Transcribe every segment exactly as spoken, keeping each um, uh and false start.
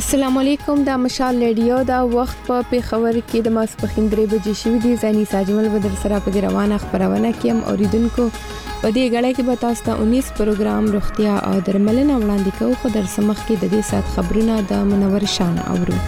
السلام علیکم، دا مشال ریډیو دا وخت په پیښور کې د ماسپخین درې بجې شوې دي. ځاني ساجمل بدر سره په روانه خبرونه کې هم اوریدونکو په دې غړې کې به تاسو ته انیس پروګرام روغتیا او درملنه وړاندې کوو. خو در سمخ کې د دې سات خبرونه د منور شان اورو.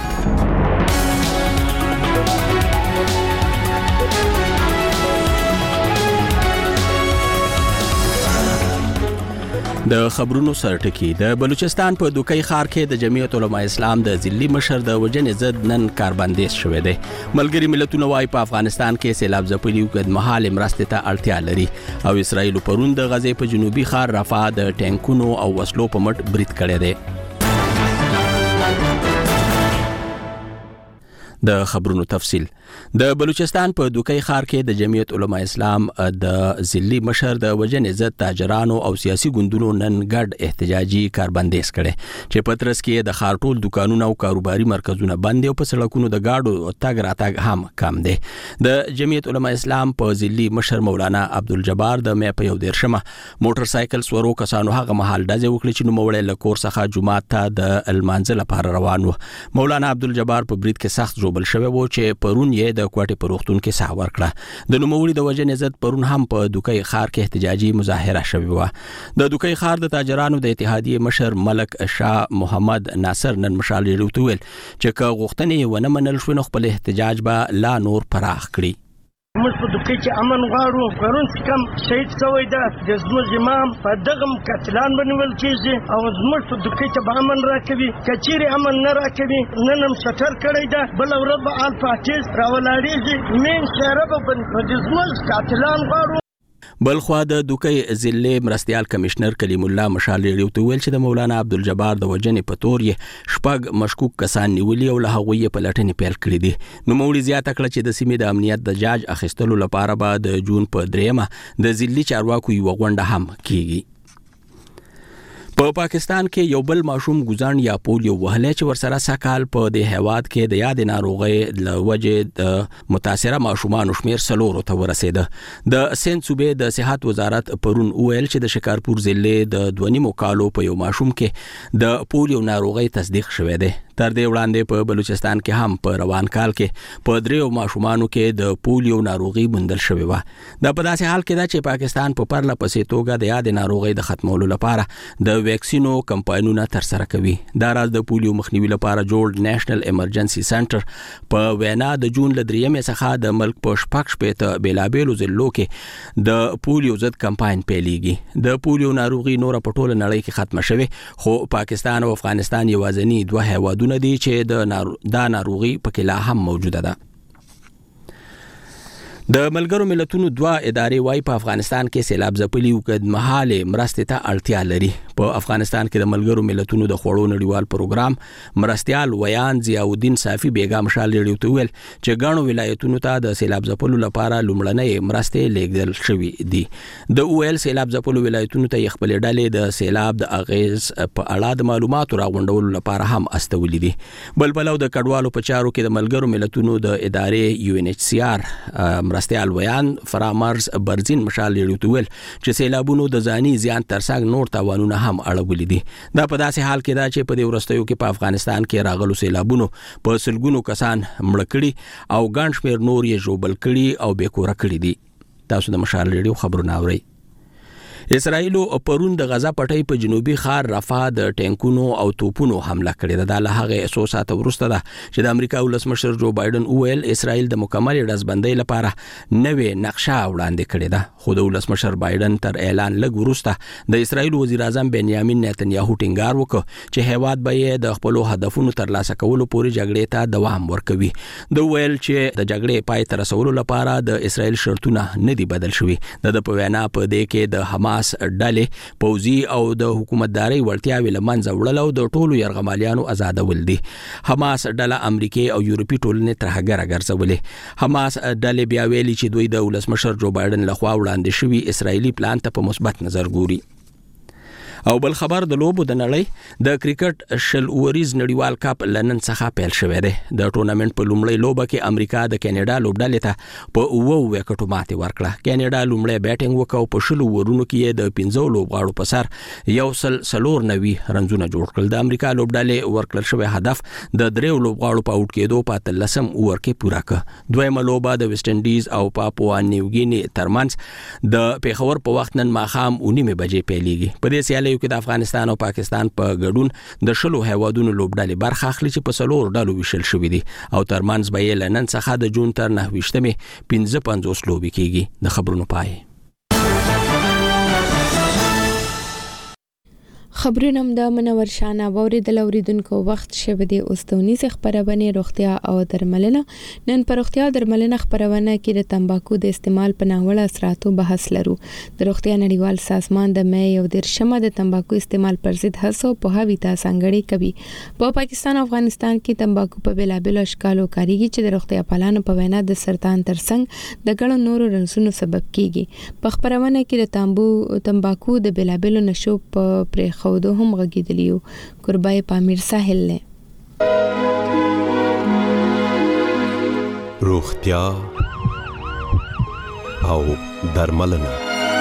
د خبرونو سرټکی د بلوچستان په دوکۍ ښار کې د جمعیت علماء اسلام د ضلعي مشر د وجنې ضد نن کاربندیز شوې ده. ملګری ملتونه وايي په افغانستان کې سیلاب ځپلي اوږدمهاله مرستې ته اړتیا لري او اسرائیل پرون د غزې په جنوبي ښار رفح د ټانکونو او وسلو په مټ برید کړی دی. د خبرونو تفصيل د بلوچستان په دوکۍ ښار کې د جمعیت علماء اسلام د ضلعي مشر د وجنې ضد تاجرانو او سیاسي ګوندونو نن ګډ احتجاجي کاربندیز کړي چې پترس کې د ښار ټول دکانونه او کاروباري مرکزونه بند او په سړکونو د گاډو تګ راتګ هم کم دي. د جمعیت علماء اسلام په ضلعي مشر مولانا عبدالجبار د مې په یو دیرشمه موټر سایکل سورو کسانو هغه محل دځه وکړي چې نو موړل له کور څخه جمعه ته د المانزل لپاره روان و. مولانا عبدالجبار په برید کې سخت ژوبل شوی و چې پرون د کوټې په روغتون کې ساه ورکړه. د نوموړي د وجنې ضد پرون هم په دوکۍ ښار کې احتجاجي مظاهره شوې و. د دوکۍ ښار د تاجرانو د اتحادیې مشر ملک شاه محمد ناصر نن مشال ریډیو ته ویل چې که غوښتنې ونه منل شو نو خپل احتجاج به لا نور پراخ کړي. موږ په دوکۍ کې امن غواړو. پرون چې کوم شهید شوی ده د زموږ امام په دغه قتلان بنول کېږي او زموږ په دوکۍ ته به امن راکوي. که چیرې امن نه راکوي نن هم شټر کړی ده، بله ورځ به آل پارټیز راولاړېږي، مین شهره به بند کړي. د زموږ قاتلان غواړو. بلخوا د دوکۍ ضلع مرستيال کمشنر کلیم الله مشال ریډیو ته ویل چې د مولانا عبدالجبار د وجنې په تور یې شپږ مشکوک کسان نیولي او له هغوی په لټنې پیل کړې دي. نو موړي زیاته کړه چې د سیمې د امنیت د جاج اخیستلو لپاره به د جون په دریمه د ضلعي چارواکو یو غونډه هم کیږي. په پاکستان کې یو بل ماشوم ګزان یا پولیو وهلې چې ورسره سکهال په د هیواد کې د یاد ناروغي لوجه د متاثره ماشومان شمیر سلورو ته ورسېده. د سند صوبې د صحت وزارت پرون ویل چې د شکارپور ضلع د دوه کالو په یو ماشوم کې د پولیو ناروغي تصدیق شوې ده. تر دې وړاندې په بلوچستان کې هم په روان کال کې په دریو ماشومانو کې د پولیو ناروغي موندل شوې و. دا په داسې حال کې ده چې پاکستان په پرله پسې توګه د یاد ناروغي د ختمولو لپاره د ویکسینو کمپاینونه تر سره کوي. دا راز د پولیو مخنیوي لپاره جوړ نېشنل ایمرجنسي سنټر په وینا د جون ل دریمې څخه د ملک په شپږ شپېته بیلابېلو ضلعو کې د پولیو ضد کمپاین پیلېږي. د پولیو ناروغي نور په ټوله نړۍ کې ختمه شوې، خو پاکستان او افغانستان یوازینی دوه هیوادونه دي چې د نارو... دا ناروغي پکې لا هم موجوده ده. د ملګرو ملتونو دوه ادارې وايي په افغانستان کې سیلاب ځپلي اوږدمهاله مرستې ته اړتیا لري. په افغانستان کې د ملګرو ملتونو د خوړو نړیوال پروګرام مرستيال ویان ضیاءالدین صافي بیګا مشال ریډیو ته ویل چې ګڼو ولایتونو ته د سیلاب ځپلو لپاره لومړنۍ مرستې لیږدل شوې دي. د ویل سیلاب ځپلو ولایتونو ته خپل ډلې د سیلاب د اغیز په اړه د معلوماتو راغونډولو لپاره هم استولې دي. بل بلو د کډوالو په چارو کې د ملګرو ملتونو د ادارې یو ان ایچ سی آر مرستيال ویان فرامرز برزین مشال ریډیو ته ویل چې سیلابونو د ځاني زیان ترڅنګ نور تاوانونه هم اړولې دي. دا په داسې حال کې دا چې په دې ورستیو کې په افغانستان کې راغلو سیلابونو په سلګونو کسان مړ کړي او ګڼ شمېر نور یې ژوبل کړي او بې کوره کړي دي. تاسو د مشال ریډیو خبرونه اورئ. اسرائیل پرون د غزا پټۍ په جنوبي ښار رفح د ټانکونو او توپونو حمله کړې ده. د هغه اساسات ورسته ده چې د امریکا ولسمشر جو بایدن ویل اسرائیل د مکمل رزبندۍ لپاره نوې نقشه وړاندې کړې ده. خو د ولسمشر بایدن تر اعلان لږ وروسته د اسرائیل وزیر اعظم بنیامین نتنیاهو ټینګار وکړ چې هیواد به د خپل هدفونو ترلاسه کولو پورې جګړې ته دوام ورکوي. د ویل چې د جګړې پای ته رسولو لپاره د اسرائیل شرطونه نه دي بدل شوي. د په وینا په دې کې د حماس ډلې پوځي او د حکومتداري وړتیاوې له منځه وړل او د ټولو یرغمالیانو آزادول دي. حماس ډله امریکای او یورپي ټولنې تر هغه راګرځولې. حماس ډلې بیا ویلي چې دوی د ولسمشر جو بایدن لخوا وړاندې شوی اسرائیلي پلان ته په مثبت نظر ګوري. او بل خبر د لوبو د نړۍ د کرکټ شل اوریز نړیوال کپ لندن څخه پیل شوی دی د ټورنمنت په لومړۍ لوبه کې امریکا د کینیډا لوبډلې ته په اوه وکټو ماتې ورکړه. کینیډا لومړی بیټینګ وکاو په شلو ورونو کې د پنځو لوبغاړو په سر یو سل سلور نوي رنزونه جوړ کړل. د امریکا لوبډلې ورکړل شوی هدف د دریو لوبغاړو په اوټ کېدو په اتلسم اوور کې پوره کړ. دویمه لوبه د ویسټ انډیز او پاپوا نیوګینی ترمنځ د پیښور په وخت نن ماښام اونیمه بجې پیلېږي. په دې سیالیو کې د افغانستان او پاکستان په ګډون د شلو هیوادونو لوبډلې برخه اخلي چې په څلور ډلو ویشل شوې دي او ترمنځ به یې نن څخه د جون تر نهه ویشتمې پنځه پنځوس لوبې کېږي. د خبرونو پای. خبرونه د منور شانه اوریدل اوریدونکو وخت شوه دی اوستونیز خبرونه روغتیا او درملنه. نن پر روغتیا او درملنه خبرونه کې د تمباکو د استعمال په ناوړه اثراتو بحث لرو. د روغتیا نړیوال سازمان د مې یو درشمه د تمباکو استعمال پر ضد هڅو په هوی تا څنګهړي کوي. په پاکستان او افغانستان کې تمباکو په بلابل اشکالو کاریږي چې د روغتیا پالانو په وینا د سرطان ترڅنګ د ګڼو نورو رنځونو سبب کیږي. په خبرونه کې د تامبو تمباکو د بلابل نشو په پرې خودو هم غږیدلیو. قربای پامیر ساحل له روغتیا او درملنه.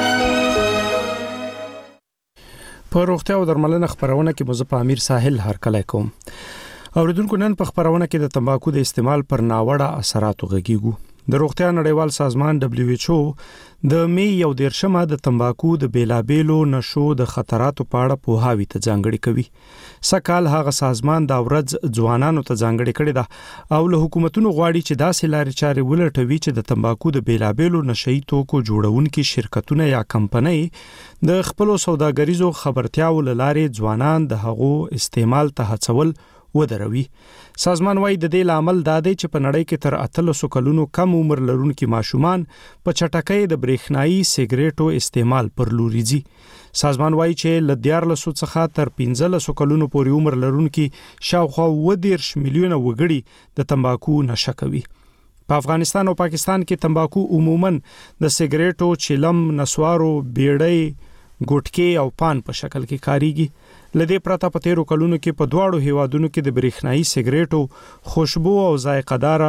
په روغتیا او درملنه خبرونه کې مزه پامیر ساحل هر کله کوم. اوریدونکو نن په خبرونه کې د تمباکو د استعمال پر ناوړه اثراتو غږیږو. د روغتیا نړیوال سازمان دبليو ایچ او د مې یو دیرشمه د تمباکو د بیلابېلو نشو د خطراتو په اړه پوهاوی ته ځانګړي کوي. سکهال هغه سازمان دا ورځ ځوانانو ته ځانګړي کړی دا او له حکومتونو غواړي چې داسې لارې چارې ولټوي چې د تمباکو د بیلابېلو نشئی توکو جوړونکي شرکتونه یا کمپنۍ د خپل سوداګریزو خبرتیاو لارې ځوانان د هغو استعمال ته هڅول ودروي. سازمان وايي د دې لامل دا دی چې په نړۍ کې تر اتلسو کلونو کم عمر لرونکي ماشومان په چټکۍ د برېښنايي سیګریټو استعمال پر لوري ځي. سازمان وايي چې ل دیارلسو څخه تر پنځلسو کلونو پورې عمر لرونکي شاوخوا اووه دېرش میلیونه وګړي د تمباکو نشه کوي. په افغانستان او پاکستان کې تمباکو عموماً د سیګریټو، چلم، نسوارو، بیړۍ، ګټکي او پان په شکل کې کاریږي. لدې پرته په تیرو کلونو کې په دواړو هیوادونو کې د برېښنايي سیګریټو، خوشبو او ذائقه دار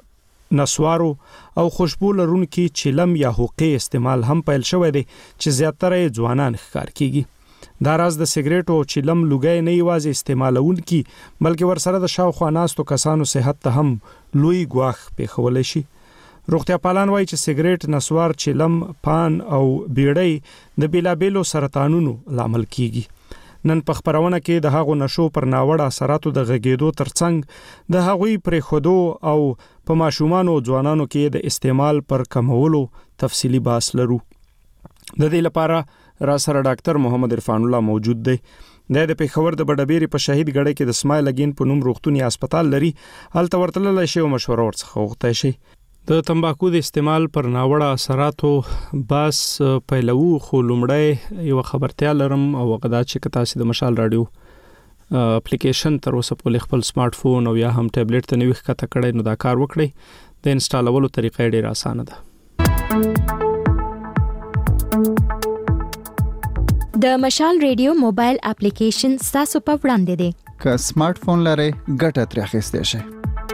نسوارو او خوشبو لرونکي چلم یا حقې استعمال هم پیل شوی دی چې زیاتره ځوانان ښکار کیږي. دا راز د سیګریټو او چلم لوګي نه یوازې استعمالونکي بلکې ورسره د شاوخوا ناستو کسانو صحت ته هم لوی ګواښ پیښولی شي. روغتیا پالان وایي چې سیګریټ، نسوار، چلم، پان او بیړۍ د بیلابېلو سرطانونو لامل کیږي. نن په خبرونه کې د هغو نشو پر ناوړه اثراتو د غږیدو ترڅنګ د هغوی پرې خودو او په ماشومان او ځوانانو کې د استعمال پر کمولو تفصیلی بحث لرو. د دې لپاره را سره ډاکټر محمد عرفان الله موجود دی. د پیښور د بډبېری په شهید ګړی کې د اسماعیل اگین په نوم روغتوني هسپتال لري. هلته ورتللی شي او مشوره ورڅخه وغوښتای شي. د تمباکو د استعمال پر ناوړه اثراتو باس پیلوو خو لومړی یو خبرتیا لرم او غدا چې تاسو د مشال رادیو اپلیکیشن تر اوسه په خپل سمارټ فون او یا هم ټابلیټ ته نوښت کته کړئ نو دا کار وکړئ. د انسټالولو طریقې ډېره اسانه ده. د مشال رادیو موبایل اپلیکیشن تاسو په وړاندې دی. که سمارټ فون لرئ ګټه ترې اخیستئ شئ.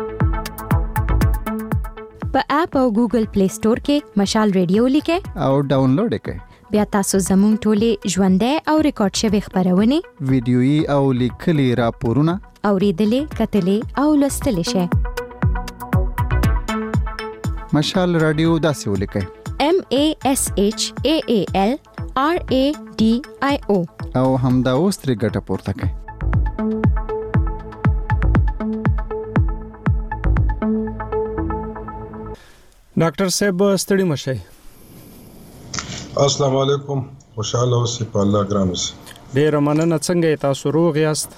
په اپ او ګوګل پلی سٹور کې مشال رادیو لیکئ او ډاونلوډ کړئ. بیا تاسو زموږ ټولې ژوندۍ او ریکارډ شوی خبرونه، ویډیويي او لیکلي راپورونه اوریدلې، کتلې او لوستلې شئ. مشال رادیو داسې ولیکئ: M A S H A A L R A D I O او همدا اوس ترې ګټه پورته کړئ. ډاکټر صاحب ستړي مشئ. السلام علیکم. خوشاله اوسئ په الله ګران اوسئ. ډېر مننه. څنګه تاسو روغ یاست؟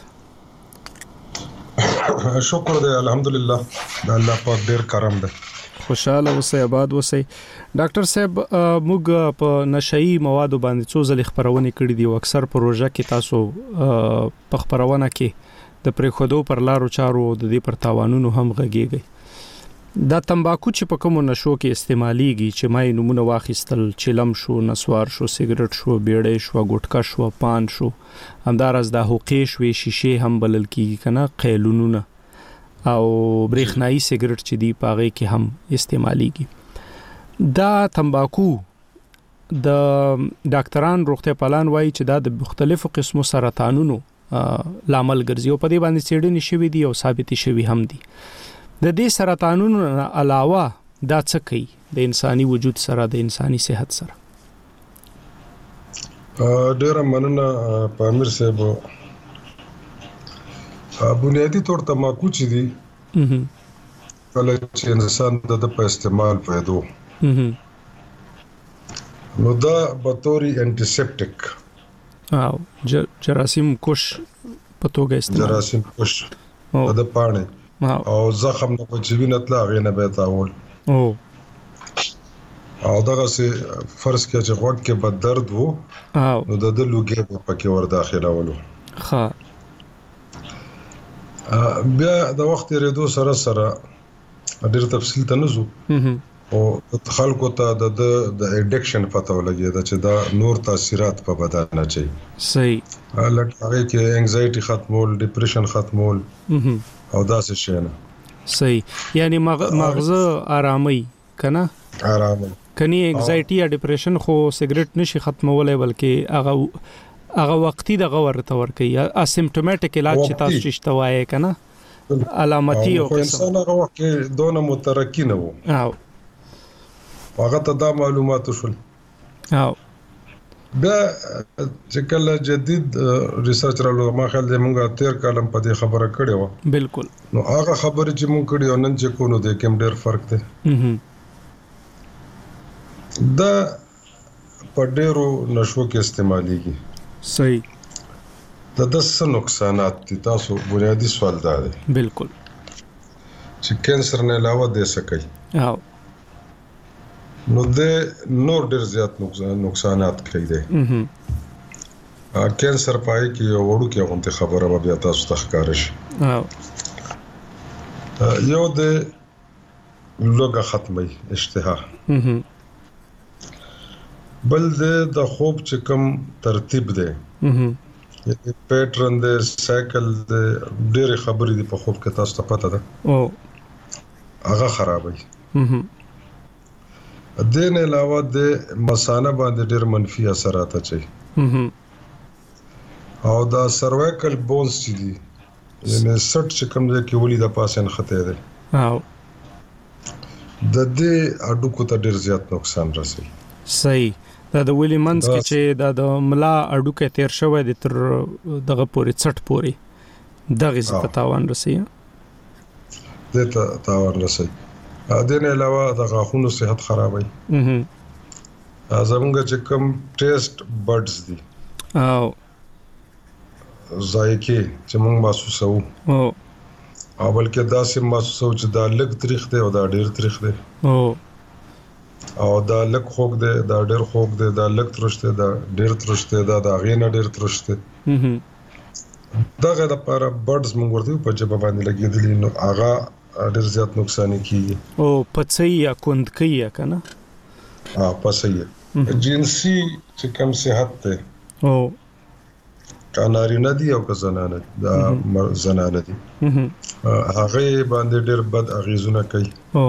شکر دی الحمدلله. د الله پاک ډېر کرم دی. خوشاله اوسئ، آباد اوسئ. ډاکټر صاحب موږ په نشئی موادو باندې څو ځلې خبرونه کړې دي او اکثر پروژه کې تاسو په خبرونه کې د پرېښودو پر لارو چارو د دې پر تاوانونو هم غږیږي. دا تمباکو چې په کومو نشو کې استعماليږي چې مای نمونه واخیستل چلم شو نسوار شو سیګریټ شو بیړې شو ګټکا شو پان شو همدارس د هوقې شوې شیشه هم بلل کیږي کنه قیلونونه او برېښنایی سیګریټ چې دی پاغه کې هم استعماليږي دا تمباکو د ډاکټران روغتیا پالان وایي چې دا د مختلفو قسمو سرطانونو لامل ګرځي او په دې باندې څېړنې شوې دي او ثابت شوې هم دي د دې سرطانونو علاوه دا څه کوي د انساني وجود سره د انساني صحت سره ډېر مننه پامیر صاحب بنیادی طور تماکو چې دي کله چې انسان د په استعمال پیدو نو دا بطوري انټیسپټیک او جراثیم کوش په توګه استعمال جراثیم کوش د پانه او زخم نه پچوي نه تلا غینه به تاول او او دغه سي فرض کې چې وخت کې بد درد وو او نو د لوګي په پکې ور داخله ولو ها بیا د وخت ریدو سره سره ډېر تفصیل ته نه زو او خلکو ته د د اډکشن پته ولګي دا چې دا نور تاثیرات په بدن نه چي صحیح لکه کې انګزایټي ختمول ډیپریشن ختمول او دا څه شي نه صحیح یعنی مغزه آرامي کنه آرامي کني انګزایټي یا ډیپریشن خو سیګریټ نشي ختمولای بلکې هغه هغه وختي دغه ورته ور کوي اسیمپټومټیک علاج چې تاسو شته کنه علامتي او انسان هغه وخت دونه مترقی نه وو او هغه ته دا معلومات شول او بیا چې کله جدید ریسرچ راغلو ما خیال دی مونږه تیر کالم په دې خبره کړې و بالکل نو هغه خبره چې مونږ کړې او نن چې کو نو د کوم ډېر فرق دی دا په ډېرو نشو کې استعماليږي صحیح دا د څه نقصانات دي تاسو بنیادی سوال دا دی بالکل چې کینسر نه علاوه د سکي او نو د نور ډېر زیات نقصانات کوي دي کینسر پای کې وړو کې غونډه خبره به بیا تاسو ته ښکار شي یو د لوګه ختمي اشتها بل د خوب چې کوم ترتیب دی پیټرن د سایکل د ډېر خبرې دی په خوب کې تاسو ته پته ده او هغه خرابوي دین علاوه د مثانه باندې ډېر منفي اثرات اچي او دا سروایکل بونز چې دي یعنی سټ چې کوم ځای کې ولې د پاسن خطه ده او د دې اډوکو ته ډېر زیات نقصان رسي صحیح دا د ویلی منز کې چې دا د ملا اډوکه تیر شوی د تر دغه پوري څټ پوري دغه څه تاوان رسي دته تاوان رسي ا دې نه علاوه د غاښونو صحت خرابوي اها زمونږ چې کوم ټیسټ بډز دي او ذایقه چې موږ محسوسو او او بلکې دا سم محسوسو چې دا لږ تاریخ دی او دا ډیر تاریخ دی او او دا لږ خوګ دی دا ډیر خوګ دی دا لږ ترشت دی دا ډیر ترشت دی دا دا غینه ډیر ترشت دی اها دغه د لپاره بډز موږ ورته په جبه باندې لګیدلی نو هغه ډیر زیات نقصان کیږي او پڅي یا کندکي یا کنه ها پڅي جنسي چې کوم صحت ته او کاناری ندی او کزنانه دا زنانه دي هغه باندې ډیر بد اغیزونه کوي او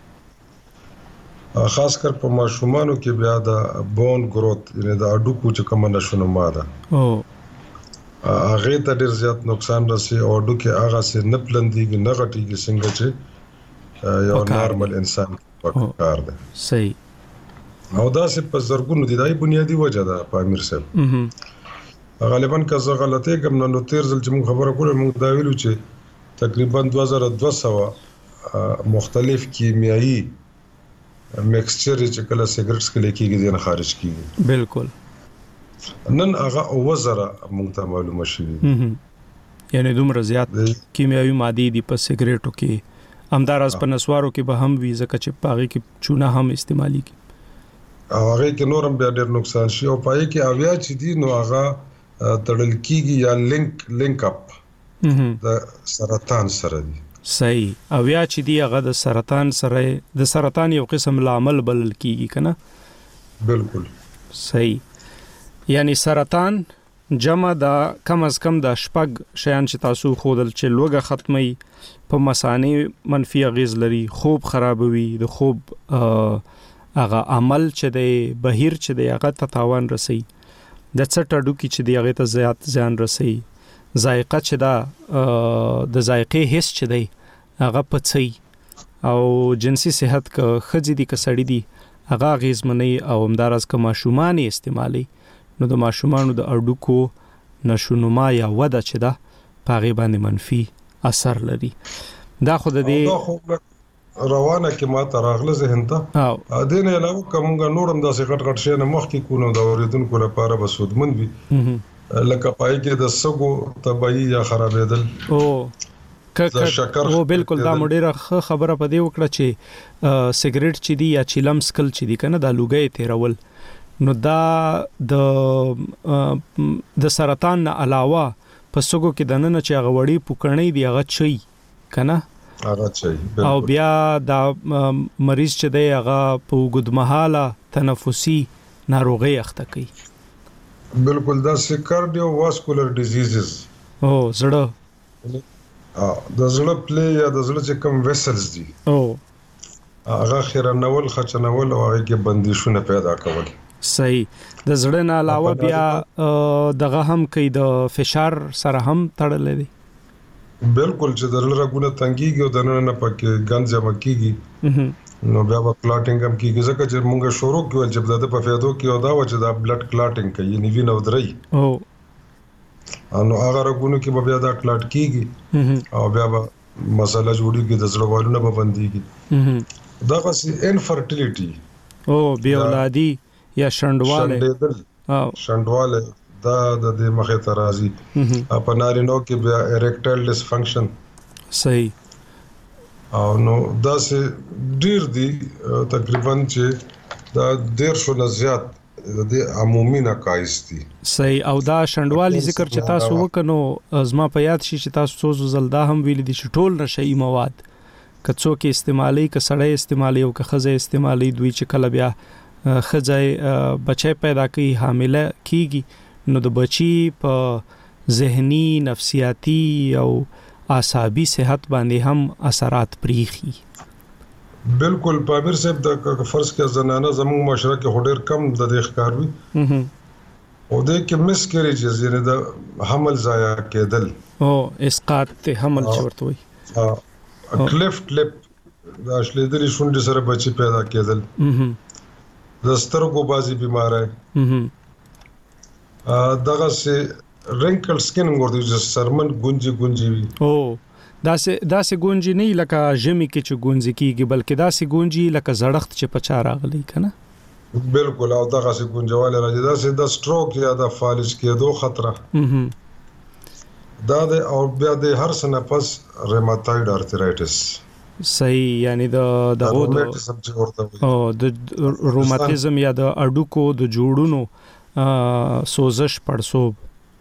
خاص کر په ماشومانو کې بیا د بون گروث یعنی د اډوکو چې کوم نشونه ماده او هغه ته ډیر زیات نقصان رسي او اډوکه هغه سي نه پلندېږي نه غټيږي څنګه چې یو نارمل انسان پکار ده صحیح او دا سه په زرګونو دي دای بنیادی وجه ده په امیر صاحب غالبا که زه غلطه کوم نو تیر ځل چې موږ خبره کوله موږ دا ویلو چې تقریبا دوه زره دوه سوه مختلف کیمیاوي میکسچر چې کله سیګریټس کې لیکيږي ځنه خارج کیږي بالکل نن هغه وزره موږ ته معلومه شي یعنی دومره زیات کیمیاوي ماده دي په سیګریټو کې همدارس په نسوارو کې به هم وی ځکه چې پاغي کې چونه هم استعمالي کی او هغه کې نورم بیا ډېر نقصان شي او پای کې اویا چې دي نو هغه تړل کیږي یا لینک لینک اپ د سرطان سره دي صحیح. او یا چې دی هغه د سرطان سره د سرطان یو قسم لامل بلل کیږي کنه. بالکل صحیح. یعنی سرطان جمع د کم از کم د شپږ شیان چې تاسو خودل چې لوګه ختمي په مسانې منفي اغیز لري، خوب خرابوي، د خوب هغه عمل چې دی بهیر چې دی هغه ته تاوان رسي، د څټ اډوکی چې دی هغه ته زیات زیان رسي، ذائقه چې دا د ذائقې حس چې دی هغه پڅي، او جنسي صحت که خځې دي که سړی دي هغه اغیزمنې او همدارس که ماشومان استعمالي نو د ماشومانو د اډوکو نشونما یا وده چې ده په هغې باندې منفي اثر لري. دا خو د دې روانه کې ما ته راغله ذهن ته دې نه علاوه که مونږ نور هم داسې غټ غټ شیان مخکې کړو نو د اورېدونکو لپاره به سودمند وي، لکه پای کې د سږو تباهي یا خرابېدل. او بالکل دا مډیره خبره په دې وکړه چې سیګریټ چې دی یا چیلم سکل چې دی کنه دا لوګي تیرول، نو دا د د سرطان نه علاوه په سږو کې د نن چې هغه وړي پوکړنې دی هغه چي کنه هغه چي، او بیا دا مریض چې دی هغه په وګدمحاله تنفسي ناروغي اخته کوي. بالکل دا کارډیو واسکولر ډیزیزز او زړه د زړه پلی یا د زړه چې کوم ویسلز دي او هغه خیرنول خچنول او هغه کې بندیشونه پیدا کول. صحیح. د زړه نه علاوه بیا دغه هم کوي د فشار سره هم تړلې دي. بالکل چې د زړه رګونه تنګيږي او د نن نه پکې ګند جمع کیږي نو بیا په کلاټینګ هم کیږي، ځکه چې موږ شروع کول چې د په فایدو کې او دا و چې دا بلډ کلاټینګ کوي یعنی وینه ودري او نو هغه رګونو کې بیا دا کلاټ کیږي او بیا به مسله جوړیږي، د زړه والونه به بنديږي. دا غسي انفرټیلیټي او بیا اولادي یا شندواله او شندواله دا د دې مخه ته راځي. په نارینو کې بیا اریکټایل ډسفنکشن. صحیح. او نو دا سه ډیر دی تقریبا چې دا ډیر شو نه زیات د دې عمومي نقایص دي. صحیح. او دا شندوالي ذکر چې تاسو وکنو ازما په یاد شي چې تاسو څو زلدا هم ویل دي چې ټول نشئی مواد کڅو کې استعمالي ک سړی استعمالي او ک خزه استعمالي دوی چې کله بیا خځه بچي پیدا کوي حامله کیږي نو د بچي په ذهني نفسیاتی او اعصابي صحت باندې هم اثرات پریخي. بالکل پامیر صاحب د فرض کې زنانه زموږ معاشره کې هډر کم د دې ښکار وي او د کې مسکریجز یعنی د حمل ضایع کېدل او اسقاط ته حمل چورته وي. ها کلیفټ لپ د اشلیدلې شونډې سره بچي پیدا کېدل، د سترګو بازي بیماری دغه سه رینکل سکن ورته چې سرمن ګونجي ګونجي وي. او دا سه دا سه ګونجي نه لکه ژمي کې چې ګونځي کیږي بلکې دا سه ګونجي لکه زړخت چې پچا راغلی کنه. بالکل. او دغه سه ګونجواله راځي دا سه د سټروک یا د فالج کېدو خطر دا د او بیا د هر سنه پس ریماتوید ارترایټس. صحیح. یعنی د دغه او د روماتیزم یا د اډوکو د جوړونو سوزش پړسوب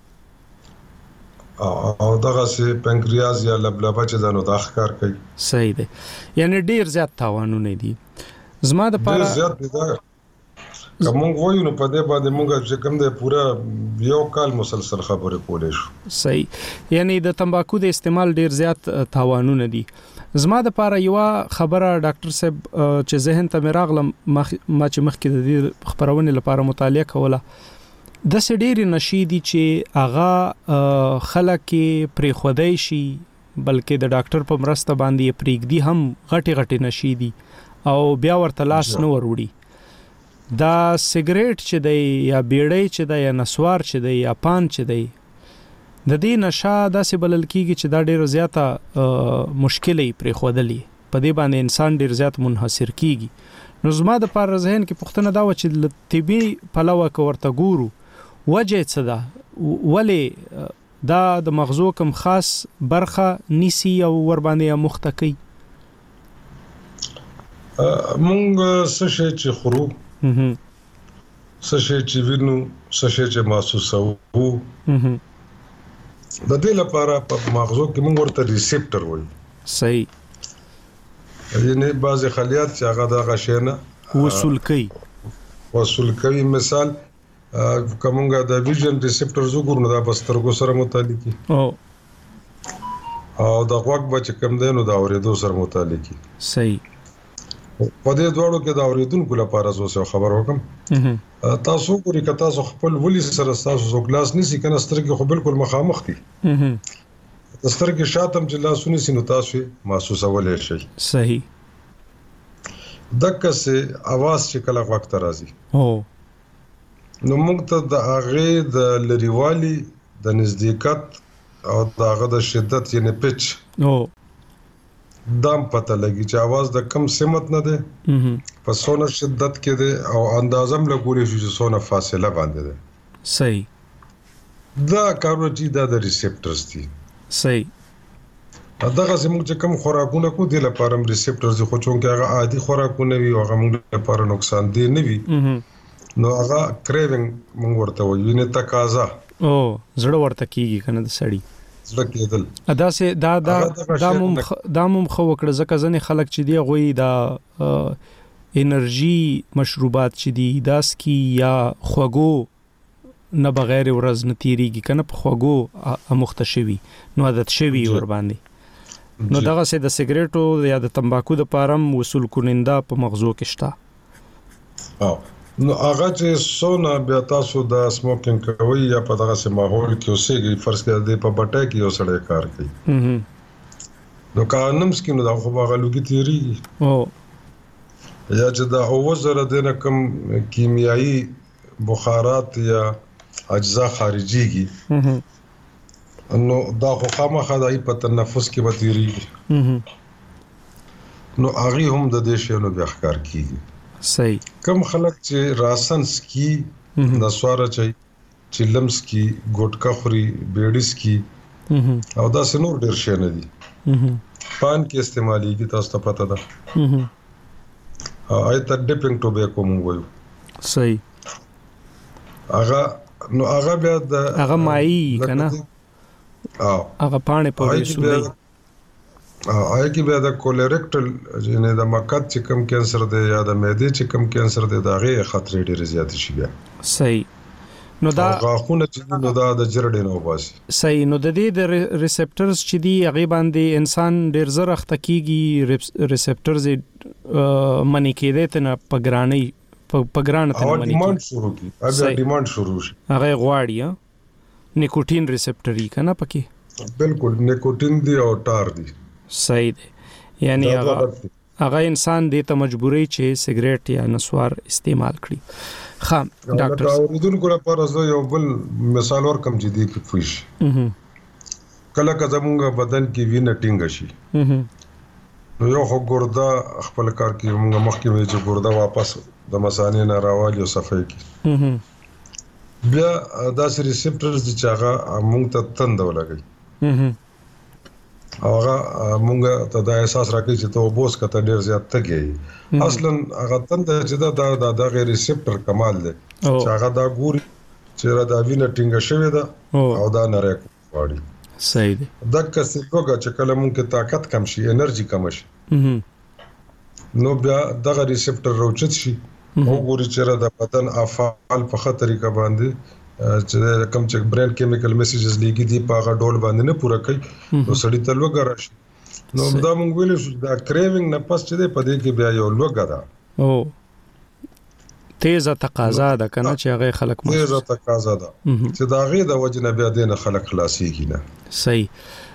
او دغه سه پنکریاز یا لبلبه چې دانو د اخکار کوي. صحیح دی. یعنی ډیر زیات تاوانونه دي زما د پاره. ډیر زیات دي دا کوم وایو نو په دې باندې موږ چې کوم د پورا یو کال مسلسل خبرې کولې شو. صحیح. یعنی د تمباکو د استعمال ډیر زیات تاوانونه دي. زما د پاره یو خبره ډاکټر صاحب چې ذهن ته مراغلم ما چې مخکې د دې خبرونه لپاره مطالعه کوله د سډيري نشي دي چې اغا خلک کې پری خدای شي بلکې د ډاکټر په مرسته باندې پریګدي هم غټي غټي نشي دي او بیا ورته لاس نه وروړي. دا سیګریټ چې دی یا بیړۍ چې دی یا نسوار چې دی یا پان چې دی د دې نشه داسې بلل کیږي چې دا ډیره زیاته مشکلې پرې خودلې په دې باندې انسان ډیر زیات منحصر کیږي. نو زما د پر ذهن کې پښتنه دا و چې طبي پلوه کوورته ګورو وجه څه ده ولې دا د مغزو کوم خاص برخه نیسی او ور باندې مختکی. مونږ څه شي چې خورو څه شي چې وینو څه شي چې محسوسو د دې لپاره په مغزو کې موږ ورته ریسپټر وایو. صحیح. یعنی بعض خلیات چې هغه د غشنه وصول کوي وصول کوي. مثال کومګه د ویژن ریسپټرز وګورنه د بسترګو سره متعلق دي او او د غوږ بچ کم دی نو د اوریدو سره متعلق دي. صحیح. په دې دوړو کې د اوریدونکو لپاره زو خبر وکم تاسو ګوري که تاسو خپل ولي سره تاسو زو کلاس نسی کنه سترګې خو بالکل مخامخ دي. د سترګې شاتم چې لاسونه سينو تاسو محسوسه ولې شي. صحیح. دغه څه आवाज چې کله وخت راځي او نو موږ ته د هغه د لریوالي د نزدېکت او د هغه د شدت یعنی پچ او دام پته لګي چې आवाज د کم سمت نه ده په سونه شدت کې ده او اندازم لګولې شو چې سونه فاصله باندې ده. صحیح. دا کارو چې دا د ریسپټرز دي. صحیح. دغه زموږ چې کوم خوراکونه کو دي لپاره ریسپټرز خو چون کې هغه عادي خوراکونه وي او هغه موږ لپاره نقصان دي نه وي نو هغه کریوینګ موږ ورته وایو نه تقاضا او زړه ورته کیږي کنه د سړی زړه کېدل. ادا سه دا دا دا مم دا مم خو وکړه ځکه ځنې خلک چې دی غوي دا انرژي مشروبات چې دي داس کی یا خوګو نه بغیر ورځ نه تیریږي کنه په خوګو مختشوي نو عادت شوی ور باندې نو دغه سه د سیګریټو یا د تمباکو د پارم وصول کوننده په مغزو کې شته. او نو هغه چې سونه بیا تاسو د سموکینګ کوي یا په دغه سه ماحول کې اوسېږي فرض کړئ د په بټه کې یو سړی کار کوي نو کانم سکینو دا خو هغه لوګي تیری او یا چې دا اوزره د کم کیمیاوي بخارات یا اجزا خارجيږي نو دا خو خامخا دای په تنفس کې وتیری نو هغه هم د دې شی نو بیا ښکار کیږي. صحیح. کم خلک چې راسنس کی نسواره چي چلمس کی ګټکا خوري بیډیس کی او دا سنور ډیر شي نه دي پان کې استعمالي کی تاسو ته پته ده آی ته ډیپینګ ټوبیکو مونږ وایو. صحیح. هغه نو هغه بیا د هغه مای کنه او هغه پانه په وسولې آی کی بیا د کولریکټل یعنی د مقعد چې کم کینسر دی یا د معدې چې کم کینسر دی دا غي خطر ډیر زیات شي بیا. صحیح. نو دا غاښونه چې نو دا د جرړې نو باسي. صحیح. نو د دې د ریسپټرز چې دی هغه باندې انسان ډیر زر اخته کیږي ریسپټرز منی کېده ته نه پګرانی پګران ته منی ډیماند شروع کی هغه ډیماند شروع شي هغه غواړي نیکوټین ریسپټری کنه پکې بالکل نیکوټین دی او ټار دی. صحیح دی. یعنی هغه هغه انسان دې ته مجبوري چې سیګریټ یا نسوار استعمال کړي. ها ډاکټر دا اوریدونکو لپاره زه یو بل مثال ورکم چې دی کې فوش کله کله موږ بدن کې وینه ټینګ شي نو یو خو ګردا خپل کار کې موږ مخکې وی چې ګردا واپس د مثانې نه راوالي او صفای کی بیا دا سری ریسپټرز چې هغه موږ ته تند ولګي هغه موږ ته دا احساس راکړي چې ته وبوس کته ډیر زیات تګي اصلا هغه تند چې دا د د غیر ریسپټر کمال دی چې هغه دا ګوري چې را دا وینه ټینګ شوی دا او دا نه راکړي. صحیح دی. دا کسي لوګه چې کله موږ کې طاقت کم شي انرژي کم شي نو بیا دغه ریسپټر روچت شي او ګوري چې را د بدن افعال په خطر طریقه باندې چې کوم چې برین کیمیکل میسیجز لګي دي په هغه ډول باندې نه پوره کوي نو سړی ته لوګه راشي نو دا موږ ویل شو دا کریوینګ نه پس چې په دې کې بیا یو لوګه ده او تیزه تقاضا ده کنه چې هغه خلک مو تیزه تقاضا ده چې دا غي د وجنه بیا دینه خلک خلاصيږي نه. صحیح.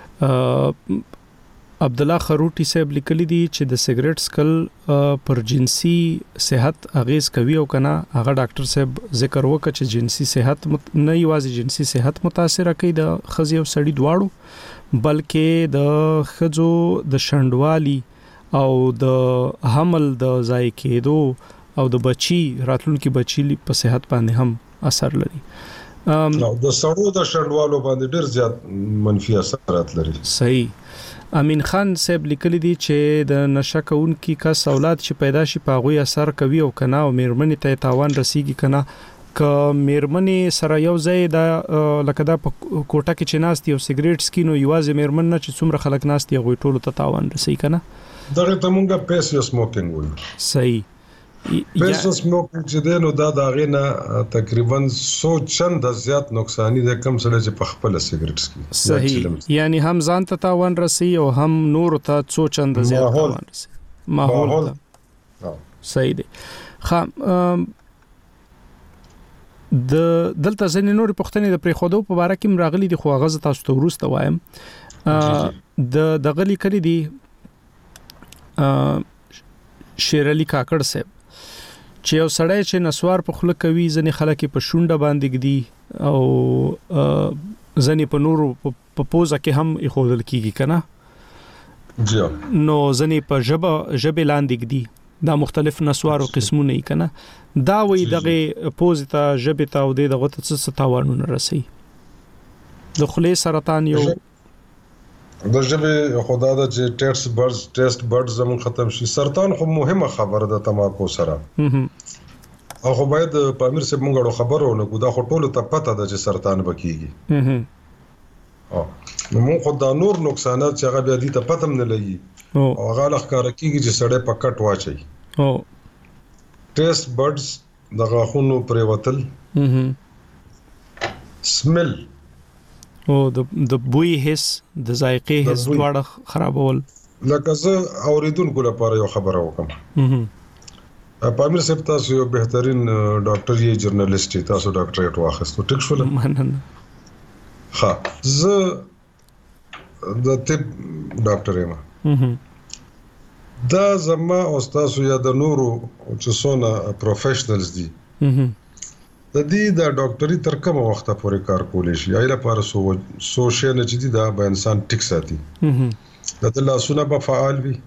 عبد الله خروټي صاحب لیکلي دي چې د سیګریټ سکل پر جنسي صحت اغیز کوي او کنه هغه ډاکټر صاحب ذکر وکړ چې جنسي صحت نه یوازې جنسي صحت متاثر کوي د خزي او سړي دواړو بلکې د خزو د شندوالي او د حمل د ځای کېدو او د بچي راتلونکي بچي په صحت باندې هم اثر لري. نو د سړو د شندوالو باندې ډیر زیات منفي اثرات لري. صحیح. امین خان صاحب لیکلی دی چې د نشه کونکي کس اولاد چې پیدا شي په غوي اثر کوي او کنه او میرمنې ته تاوان رسیږي کنه ک میرمنې سره یو ځای دا لکه دا په کوټه کې چې ناستي او سیګریټ سکینو یوازې میرمن نه چې څومره خلک ناستي هغه ټولو ته تاوان رسي کنه دغه ته مونږه پیسو سموکینګ وایو صحیح پیسو سموکینګ چې دی نو دا د هغې نه تقریبا څو چنده زیات نقصاني دی کم سړی چې په خپله سیګریټ څکي صحیح یعنی هم ځان ته تاوان رسي او هم نور ته څو چنده زیات تاوان رسي ماحول صحیح دی خام د دلته ځنې نور پښتنې د پرې خودو په باره کې مراغلي دي خو غزه تاسو ته ورسته وایم د دغلی کړی دی شیر علي کاکړ صاحب چې یو سړی چې نسوار په خله کوي ځنې خلک په شونډه باندې ګدي او ځنې په نورو په پوزه کې هم اخودل کیږي کنه جی نو ځنې په جبه جبه لاندې ګدي دا مختلف نسوارو قسمونه یې کنه دا وی دغه پوزتا جبه تا او دغه ته څه تاوانونه رسي د خله سرطان یو د جبه خدا د چې ټیسټ برز ټیسټ برز زمون ختم شي سرطان خو مهمه خبره ده تماکو سره او خو باید په امیر سره مونږ خبرونه کو دا خو ټولو ته پته ده چې سرطان بکیږي او نو خو دا نور نقصانات چې هغه بیا دي ته پته نه لګي او هغه لخر کیږي چې سړی په کټ واچي او ټیسټ برز د غاخونو پرې وتل سمل او د د بوی حس د ذایقې حس دواړه خرابول لکه زه اوریدونکو لپاره یو خبره وکم په امیر صاحب تاسو یو بهترین ډاکټر یې جرنالست تاسو ډاکټریټ واخیستو ټیک شول مننه ها زه د طب ډاکټر یم دا زما او تاسو یا د نورو چې څونه پروفیشنلز دي د دې د ډاکټري تر کومه وخت پورې کار کولی شي ایله لپاره سو سو شي نه چې دا به انسان ټیک ساتي د لاسونه به فعال وي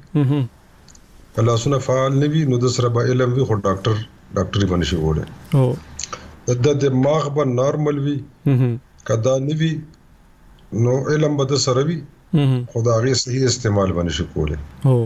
لاسونه فعال نه وي نو د سره به علم وي خو ډاکټر ډاکټري باندې شي وله د دماغ به نارمل وي کدا نه وي نو علم به د سره وي خدا غي صحیح استعمال باندې شي کوله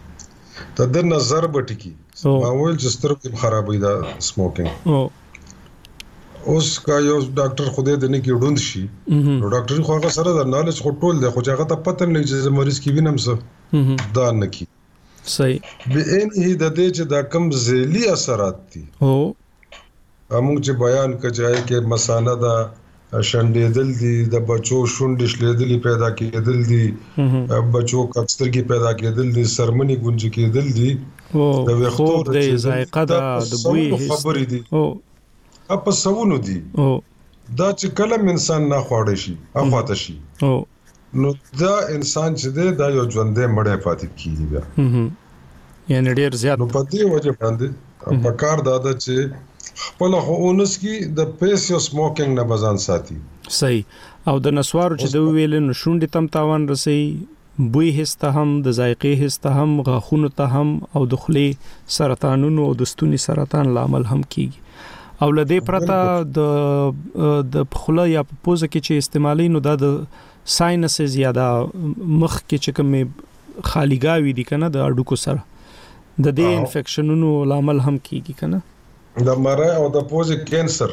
د د نظر به ټکی اول چې سترګې خرابې ده سموکینګ اوس کا یو ډاکټر خوده د نه کې ډوند شي نو ډاکټر خو هغه سره د نالج خو ټول دی خو هغه ته پته نه چې مریض کې وینم څه دا نه کی صحیح به ان هی د دې چې دا کم ذیلی اثرات دي هو موږ چې بیان کړای کې مسانه دا شندېدل دي د بچو شونډې شلیدلې پیدا کېدل دي بچو کڅترګي پیدا کېدل دي سرمنی گونج کېدل دي د وختو د ذایقه د بوی خبرې دي او په سوونو دي او دا چې کلم انسان نه خوړې شي اخواته شي او نو دا انسان چې دی دا یو ژوندې مړې پاتې کیږي بیا یعنی ډیر زیات نو په دې وجه باندې په کار دادا چې خپل خونس کې د پیسو سموکینګ نه بزان ساتي صحیح او د نسوارو چې د ویل نو شونډې تم تاوان رسي بوی حس ته هم د ذایقې حس ته هم غاخونو ته هم او د خولې سرطانونو او د ستوني سرطان لامل هم کیږي او لدې پرته د د خله یا په پوزه کې چې استعمالي نو دا د ساينسز یا د مخ کې چې کوم خالیګاوي دي کنه د اډوکو سره د دې انفیکشنونو لامل هم کیږي کنه د مړی او د پوزې کینسر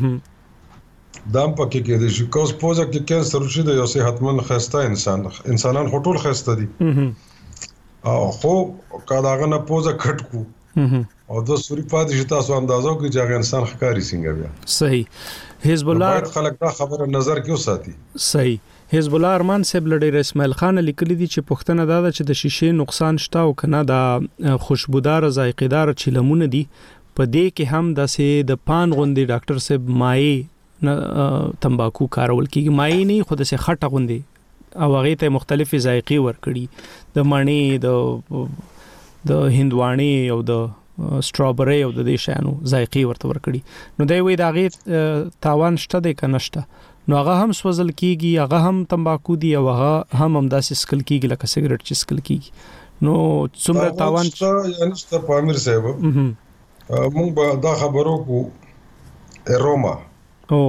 دام پکې کې دي چې کوس پوزه کې کینسر شي د یو صحتمند خسته انسان انسانان هټول خسته دي او خو کاغه نه پوزه کټ کو او د سوري پاتې شي تاسو اندازو کې چې انسان ښکاری څنګه بیا صحیح حزب الله خلک دا خبره نظر کې وساتي صحیح حزب الله ارمان صاحب لړۍ اسماعیل خان لیکلي دي چې پښتنه دا چې د شیشې نقصان شته او کنه دا خوشبودار ذایقېدار چیلمونه دي په دې کې هم د سه د پان غوندي ډاکټر صاحب مای تمباکو کارول کیږي مای نه خود سه خټه غوندي او هغه ته مختلفي ذایقې ورکړي د مڼې د د هندواني او د سټرابری او د دې شانو ذایقې ورته ورکړي نو دوی وې دا غي تاوان شته د کنهشته نو هغه هم سوزل کیږي هغه هم تمباکو دی او هغه هم همداسې سکل کیږي لکه سیګریټ چې سکل کیږي نو څومره تاوان یعنی ست پامیر صاحب مونږ به دا خبرو کو اروما او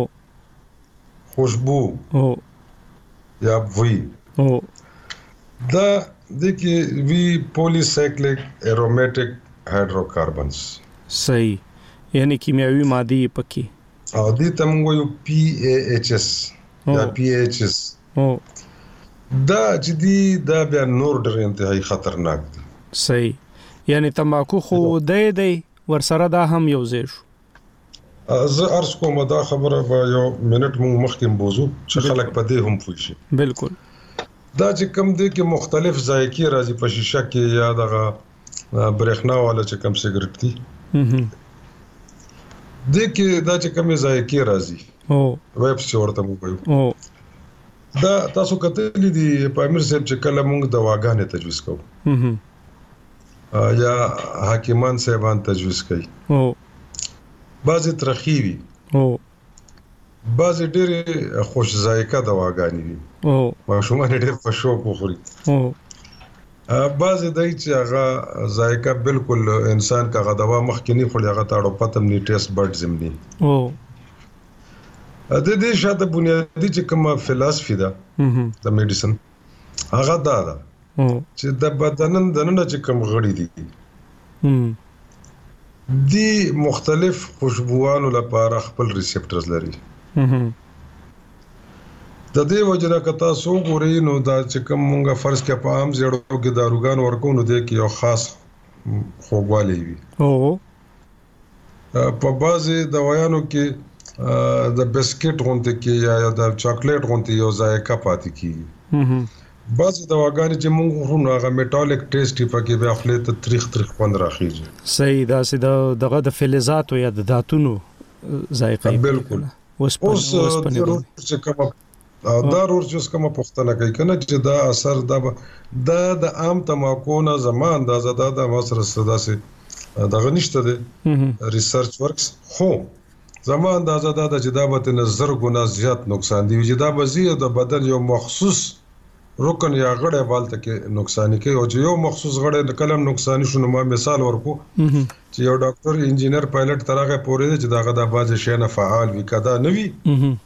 خوشبو او یا وی او دا د کې وی پولیسایکلیک ارومیټک هایدروکاربنز صحیح یعنی کیمیاوي ماده پکې او دې ته موږ یو پی ای ایچ اس یا پی ایچ اس او دا چې دی دا بیا نور ډېر انتهایی خطرناک دی. صحیح، یعنی تمباکو خو دی دی ورسره دا هم یو ځای شو. زه عرض کوم دا خبره به یو منټ موږ مخکې بوزو چې خلک په دې هم پوه شي. بالکل. دا چې کم دی کې مختلف ذایقې راځي په شیشه کې یا دغه برېښنا والا چې کم سیګریټ دي دې کې دا چې کم ذایقې راځي او ویب چې ورته موږ وایو او دا تاسو کتلی دي په امیر صاحب چې کله موږ دواګانې تجویز کوو یا حکیمان صاحبان تجویز کوي او بعضې ترخی وي او بعضې ډېرې خوش ذایقه دواګانې وي او ماشومان ډېر په شوق وخوري او بعضې دی چې هغه ذایقه بالکل انسان که هغه دوا مخکې نه خوري هغه ته اړو پته هم نه ټیسټ بډز هم نه او د دې شاته بنیادی چې کومه فلسفي ده د میډیسن هغه دا ده چې د بدن دننه چې کوم غړي دي دي مختلف خوشبوانو لپاره خپل ریسپټرز لري. د دې وجه نه که تاسو وګورئ نو دا چې کوم مونږه فرض کې په عام زیړو کې داروګان ورکو نو دې کې یو خاص خوږوالی وي او په بعضې دوايانو کې د بسکټ غونډه کې یا د چاکلیټ غونډه یو ذایقه پاتې کیږي. بعضې دواګانې چې موږ خورو نو هغه میټالیک ټیسټ پکې بیا خولې ته تریخ تریخ خوند راخیږي. صحیح، داسې د دغه د فلزاتو یا د داتونو ذایقه بالکل. اوس چې کومه دا ورور چې کومه پوښتنه کوي کنه چې دا اثر دا دا د عام تماکو نه زما اندازه دا د مسره داسې دغه نشته دی ریسرچ ورکس خو زما اندازه دا د چې دا به نظر ګنا زیات نقصان دی چې دا به زیات د بدن یو مخصوص رکن یا غړی بالته کې نقصان کوي او چې یو مخصوص غړی کلم نقصان شونه ما مثال ورکو چې یو ډاکټر انجینر پایلټ ترغه پورې چې داغه د باز شي نه فعال وي کدا نه وي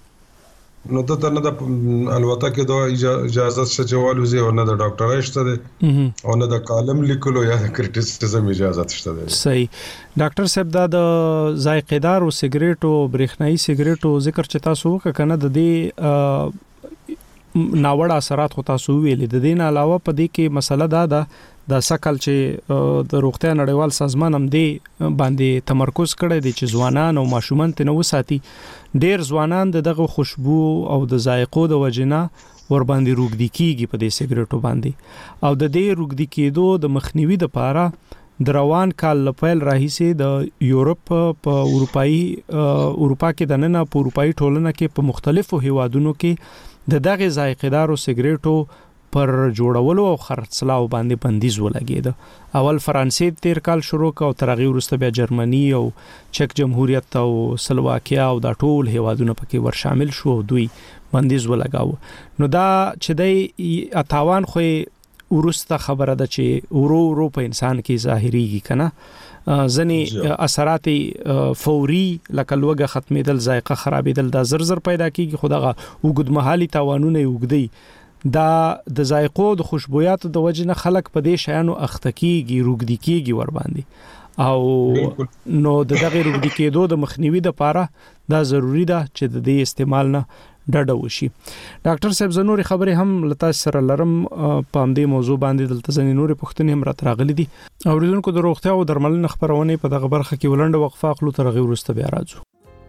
نو د تنه د الوتکه کې د اجازه شچوالو زی او نه د ډاکټر شته دي او نه د کالم لیکلو یا د کریټیسیزم اجازه شته دي. صحیح. ډاکټر صاحب دا د ذایقه‌دار او سیګریټ او برېښنايي سیګریټ او ذکر چې تاسو وکړه د دې ناوړه اثرات خو تاسو ویلې د دې نه علاوه په دې کې مسله دا ده د سکل چې د روغتیا نړیوال سازمان هم دی باندې تمرکز کړی دی چې ځوانان او ماشومان ته نو ساتي. ډیر ځوانان دغه خوشبو او د ذایقو د وجنه ور باندې روغدي کیږي په دې سیګریټو باندې او د دې روغدي کېدو د مخنیوي لپاره د روان کال لپاره راهیسه د یورپ په اروپאי اروپا کې د نن په اروپאי ټولنه کې په مختلفو هیوادونو کې د دغه ذایقه‌دار او سیګریټو پر جوړولو او خرڅلاو باندې بندیز ولګید. اول فرانسې تیر کال شروع کا او ترغی ورسته بیا جرمني او چک جمهوریت او سلواکیا او د ټول هیوادونو پکې ور شامل شو دوی بندیز ولګاو. نو دا چې د اتاوان خو ورسته خبره ده چې ورو ورو په انسان کې ظاهريږي کنه ځنی اثرات فوري لکه لوګه ختمېدل ذایقه خرابېدل دا زر زر پیدا کیږي خدغه وګدمحالي تاوانونه وګدي دا د ذایقو د خوشبویاتو د وجنه خلک په دې شیانو اختکیږي روګدي کیږي ور باندې او نو د دغه روګدي کېدو د مخنیوي د پاره دا ضروری ده چې د دې استعمال نه ډډه وشي. ډاکټر صاحب زنوري خبره هم لتا سره لرم په همدې موضوع باندې دلته ځنې نورې پوښتنې هم راتراغلي دي. اوریدونکو د روغتیا او درملنې خبرونه په دغه برخه کې ولنډه وقفه اخلو تر غوړ ورسته بیا راځو.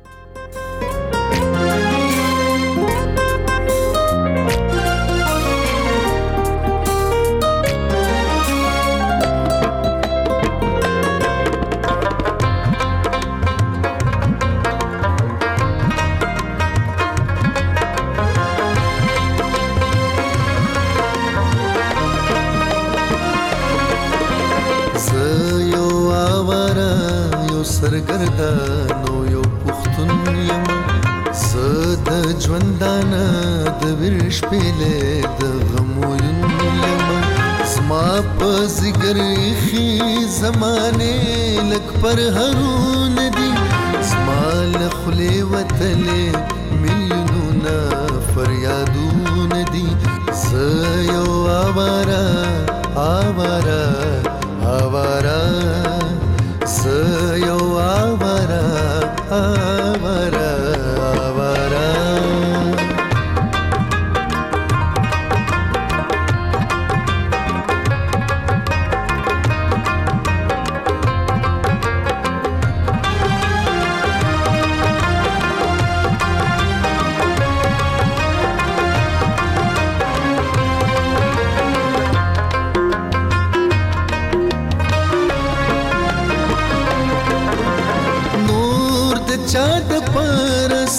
سرګردانو یو پښتون یم زه د ژوندانه د ورش پیلې د غمو یم زما په ذکر خي زمانه لک پر هرون دي زما له خلې وتلې میلیونونه فریادونه دي زه یو آواره آواره آواره زه یو آواره آواره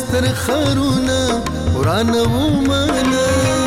ستر خرونا ورانه ومنه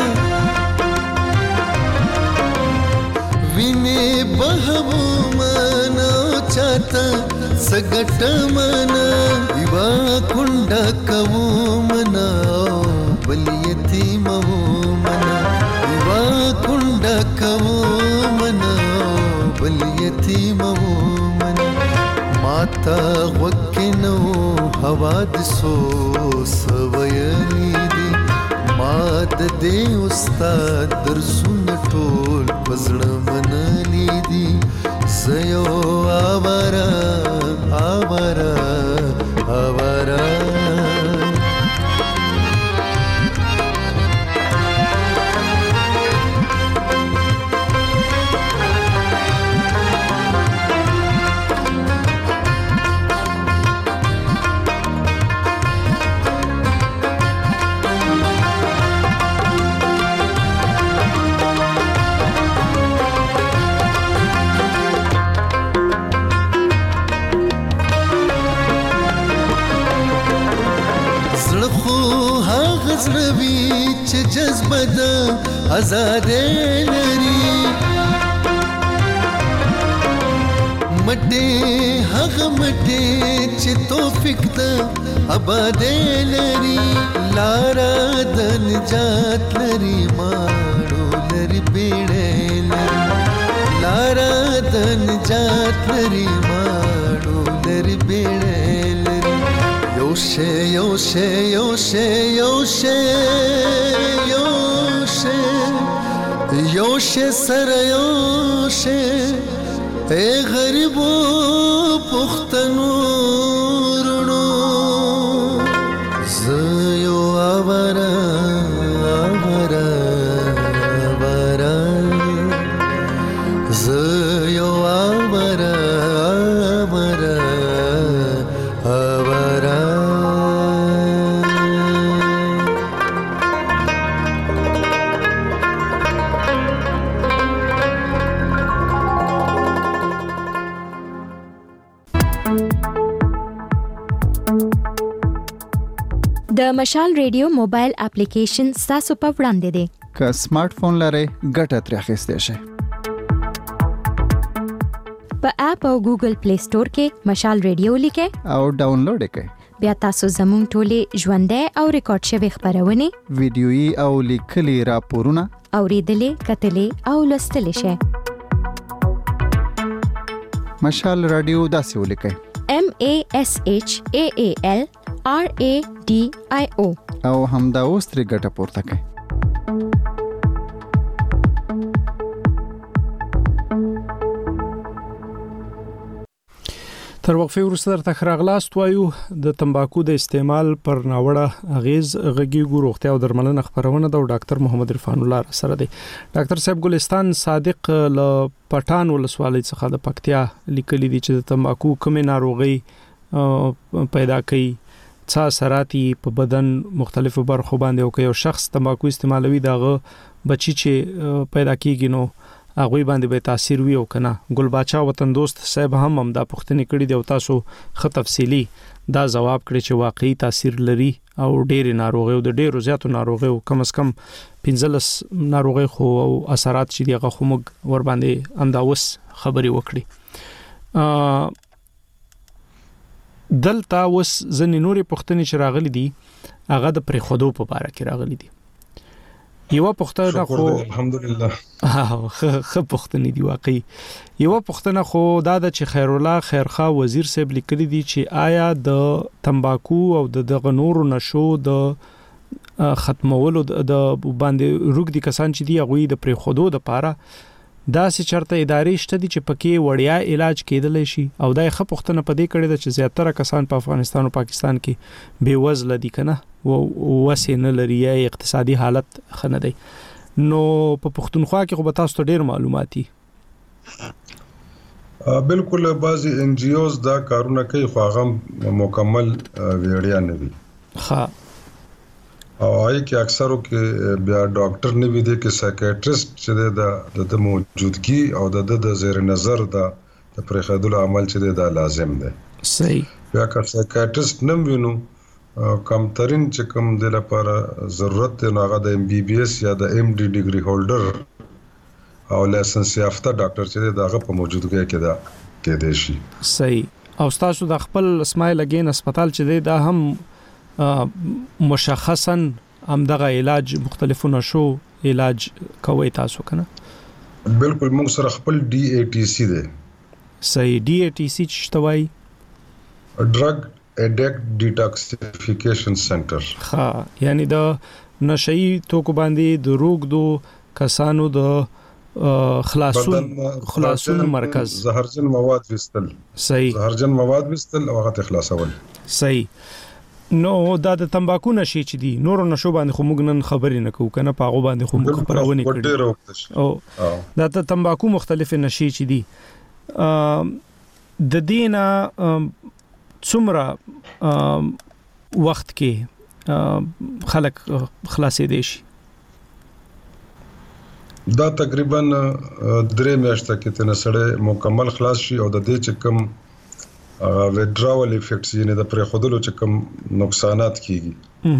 وینه بهو منه چاته سګټ منه دیوا کونډه کوو منه بل یتیم وو منه دیوا کونډه کوو منه بل یتیم وو منه ماتا وکنو حوادثو سویلی دی مات دې استاد درسونه ټول پزړه منلی دي زيو آوارا آوارا آوارا زړوي چې جذبه د آزادې لري مټې هغه مټې چې توفیق د آبادې لري لاره د نجات لري ماړو لري بیړې لري لاره د نجات لري ماړو لري بیړې لري یوشه یوشه یوشه یوشه یوشه یوشه سره یوشه اے غریبو پختنو رونو زيو آوارا آوارا آوارا زيو آوارا آوارا آوارا د مشال ریډیو موبایل اپلیکیشن تاسو په وړاندې دی که سمارټ فون لرئ ګټه ترې اخیستی شئ په اپ او ګوګل پلی سٹور کې مشال ریډیو لیکئ او ډاونلوډ یې کړئ بیا تاسو زموږ ټولې ژوندۍ او ریکارډ شوي خبرونه ویډیويي او لیکلي راپورونه اوریدلې کتلې او لوستلې شئ مشال رادیو داسې ولیکئ M A S H A A L R A D I O او همدا اوس ترې ګټه پورته کړئ تر وقفه وروسته درته خراغلاست وایو د تمباکو د استعمال پر ناوړه اغیز غږیږو روغتیا او درملنه خبرونه د ډاکټر محمد عرفان الله سره دی ډاکټر صاحب ګلستان صادق ل پټان ولسوالۍ څخه د پکتیا لیکلي دي چې د تمباکو کومه ناروغي پیدا کوي څا سراتي په بدن مختلفو برخو باندې او که یو شخص تمباکو استعمالوي دغه بچی چې پیدا کیږي نو هغه باندې به تاثیر وي او کنه ګل باچا وطن دوست صاحب هم هم دا پوښتنه کړې دی او تاسو خه تفصیلی دا جواب کړی چې واقعي تاثیر لري او ډېر ناروغي او د ډېر زیاتو ناروغي او کم از کم پنځلس ناروغي خو او اثرات چې دغه خو موږ ور باندې امداوس خبري وکړي دلته وس ځنې نورې پوښتنې چې راغلي دي هغه د پرې خودو په اړه کې راغلي دي یو پوښتنه خو الحمدلله خه پوښتنه دی واقعي یو پوښتنه خو دا د چې خیر الله خیرخوا وزیر صاحب لیکلي دي چې آیا د تمباکو او د دغه نورو نشو د ختمولو د باندې روګ دي کسان چې دی غوي د پرې خودو د پاره دا سې چرته ادارې شته دي چې پکې وړیا علاج کېدل شي او دا خه پوښتنه پدې کړې ده چې زیاتره کسان په افغانستان او پاکستان کې بے وزله دي کنه او وسې نه لري اقتصادي حالت خنه دی نو په پښتونخوا کې خو به تاسو ته ډېر معلوماتي بالکل بعضی ان جی اوز دا کارونه کوي خو هغه مکمل ویړیا نه وي ها او آی کې اکثرو کې بیا ډاکټر نه وي دي کې سایکیاټریست چې د موجودګي او د د زیر نظر د پرېخدلو عمل چې دا لازم دی صحیح بیا که سایکیاټریست نه وینو کم ترین چې کوم د لپاره ضرورت دی هغه د ام بي بي اس یا د ام ډي ډیګري هولډر او لایسنس یافته ډاکټر چې دغه په موجودګۍ کې دا کې دی شي. صحیح. او تاسو د خپل اسماعیل اگین هسپتال چې دی دا هم مشخصا هم دغه علاج مختلفونه شو علاج کوي تاسو کنه؟ بالکل موږ سره خپل ډي اي ټي سي دی. صحیح. ډي اي ټي سي څه توای؟ ډرګ اډیکټ ډیټاکسیفیکیشن سنټر. ها یعنی د نشئی توکو باندې د روغ دو کسانو د خلاصون خلاصون مرکز زهرجن مواد وستل. صحیح. زهرجن مواد وستل او هغه خلاصول. صحیح. نو دا د تمباکو نشي چې دي نور نشو باندې خو موږ نن خبرې نه کوو کنه پاغو باندې خو موږ خبرونه کړو. او دا د تمباکو مختلف نشي چې دي د دینه څومره وخت کې خلک خلاصې دي شي؟ دا تقریبا درې میاشتې کې تنه سره مکمل خلاص شي او د دې چې کوم ویډراول افیکټس یعنی د پرې خودلو چې کوم نقصانات کیږي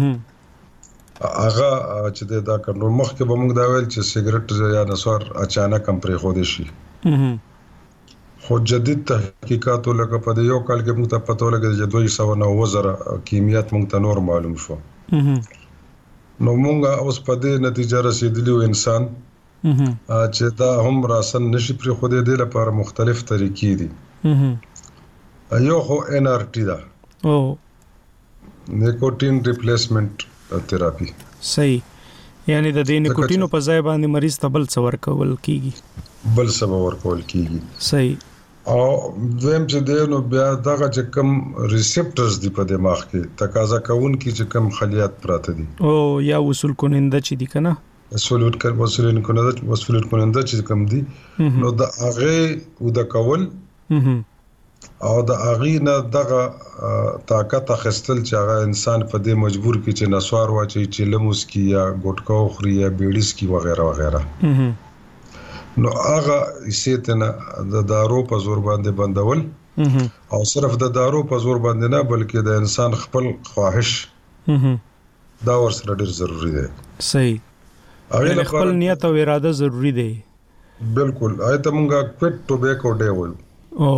هغه چې دا کنټرول مخکې به موږ دا ویل چې سیګریټ یا نسوار اچانک هم پرې خود شي. خو جدید تحقیقات لکه په یو کال کې موږ ته پته ولګی چې دوه سوه نوي زره کیمیات موږ ته نور معلوم شو. نو موږ اوس په دې نتیجه رسیدلی انسان چې دا هم راسن نشي پرې خو دې لپاره مختلف طریقې دي. یو خو ان ار ټي دا او نیکوټین ریپلیسمنت تھراپي. صحیح. یعنی د دې نیکوټینو په ځای باندې مریض ته بل څه ورکول کیږي بل څه ورکول کیږي. صحیح. او دویم چې دی نو بیا دغه چې کوم ریسپټرز دی په دماغ کې تقاضا کوون کی چې کوم خلیات پراته دي او یا وصول کننده چې دي کنه وصول کړ وصول کننده وصول کننده چې کوم دي نو د هغه و د کول او د هغه نه دغه طاقت اخستل چې هغه انسان په دې مجبور کی چې نسوار واچي چې لموس کی یا ګټکا خوري یا بیډیس کی وغیرہ وغیرہ. نو هغه ایستنه د دارو په زور باندې بندول او صرف د دارو په زور باندې نه بلکې د انسان خپل خواهش دا ورسره ډیر ضروری دی. صحیح. هغه خپل نیت او اراده ضروری دی. بالکل. آیته مونږه کوټ ټوبیکو ډی وایو او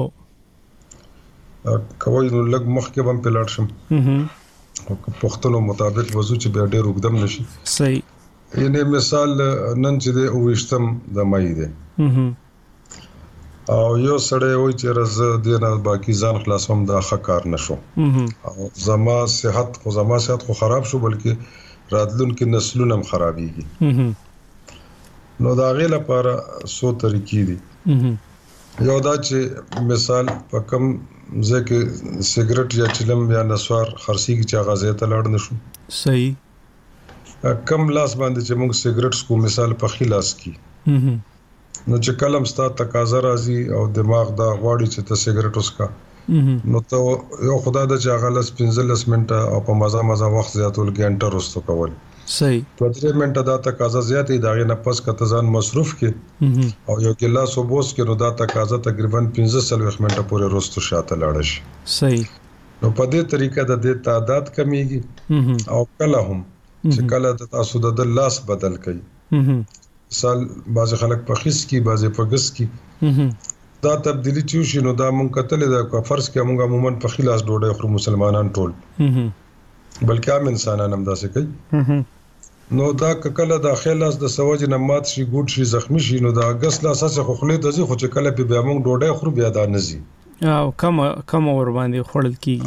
کوي نو لګ مخکې هم پلاټ شم او پښتنو مطابق وضو چې بیا ډیر وګدم نشي. صحیح. یعنی مثال نن چې د اوښتم د مې ده او یو سړی وای چې رز دینه باقی ځان خلاصوم دا خکار نشو او زما صحت خو زما صحت خو خراب شو بلکې راتلون کې نسلونه هم خرابيږي. نو دا غي لپاره سو طریقې دي. یو دا چې مثال په کم ځکه سیګریټ یا چلم یا نسوار خرسي کې چې غازه ته لاړ نشو. صحیح. کم لاس باندې چې موږ سیګریټ کو مثال په خلاص کی نو چې کلم ستا تقاضا راځي او دماغ دا غواړي چې ته سیګریټ وسکا نو ته یو خدای د چې غلس پنځلس منټه او په مزه مزه وخت زیاتول ګنټه رستو کول. صحیح. په درې منټه دا تقاضا زیاتې دا نه پس کته ځان مصروف کې او یو ګلاس وبوس کې نو دا تقاضا تقریبا پنځه سلويخ منټه پورې رستو شاته لاړ شي. صحیح. نو په دې طریقه د دې تعداد کمیږي او کله هم چې کله تاسو د لاس بدل کړئ مثال بعض خلک په خص کې بعض په غس کې دا تبدیلی چې شي نو دا مونږ کتل دا فرض کې موږ عموما په خلاص ډوډۍ خو مسلمانان ټول بلکې عام انسانان هم داسې کوي. نو دا کله د خلاص د سوج نه مات شي ګوډ شي زخمی شي نو دا غس لا اساس خو خلې د خو چې کله په موږ ډوډۍ خو بیا دا نزي او کم کم ور باندې خړل کیږي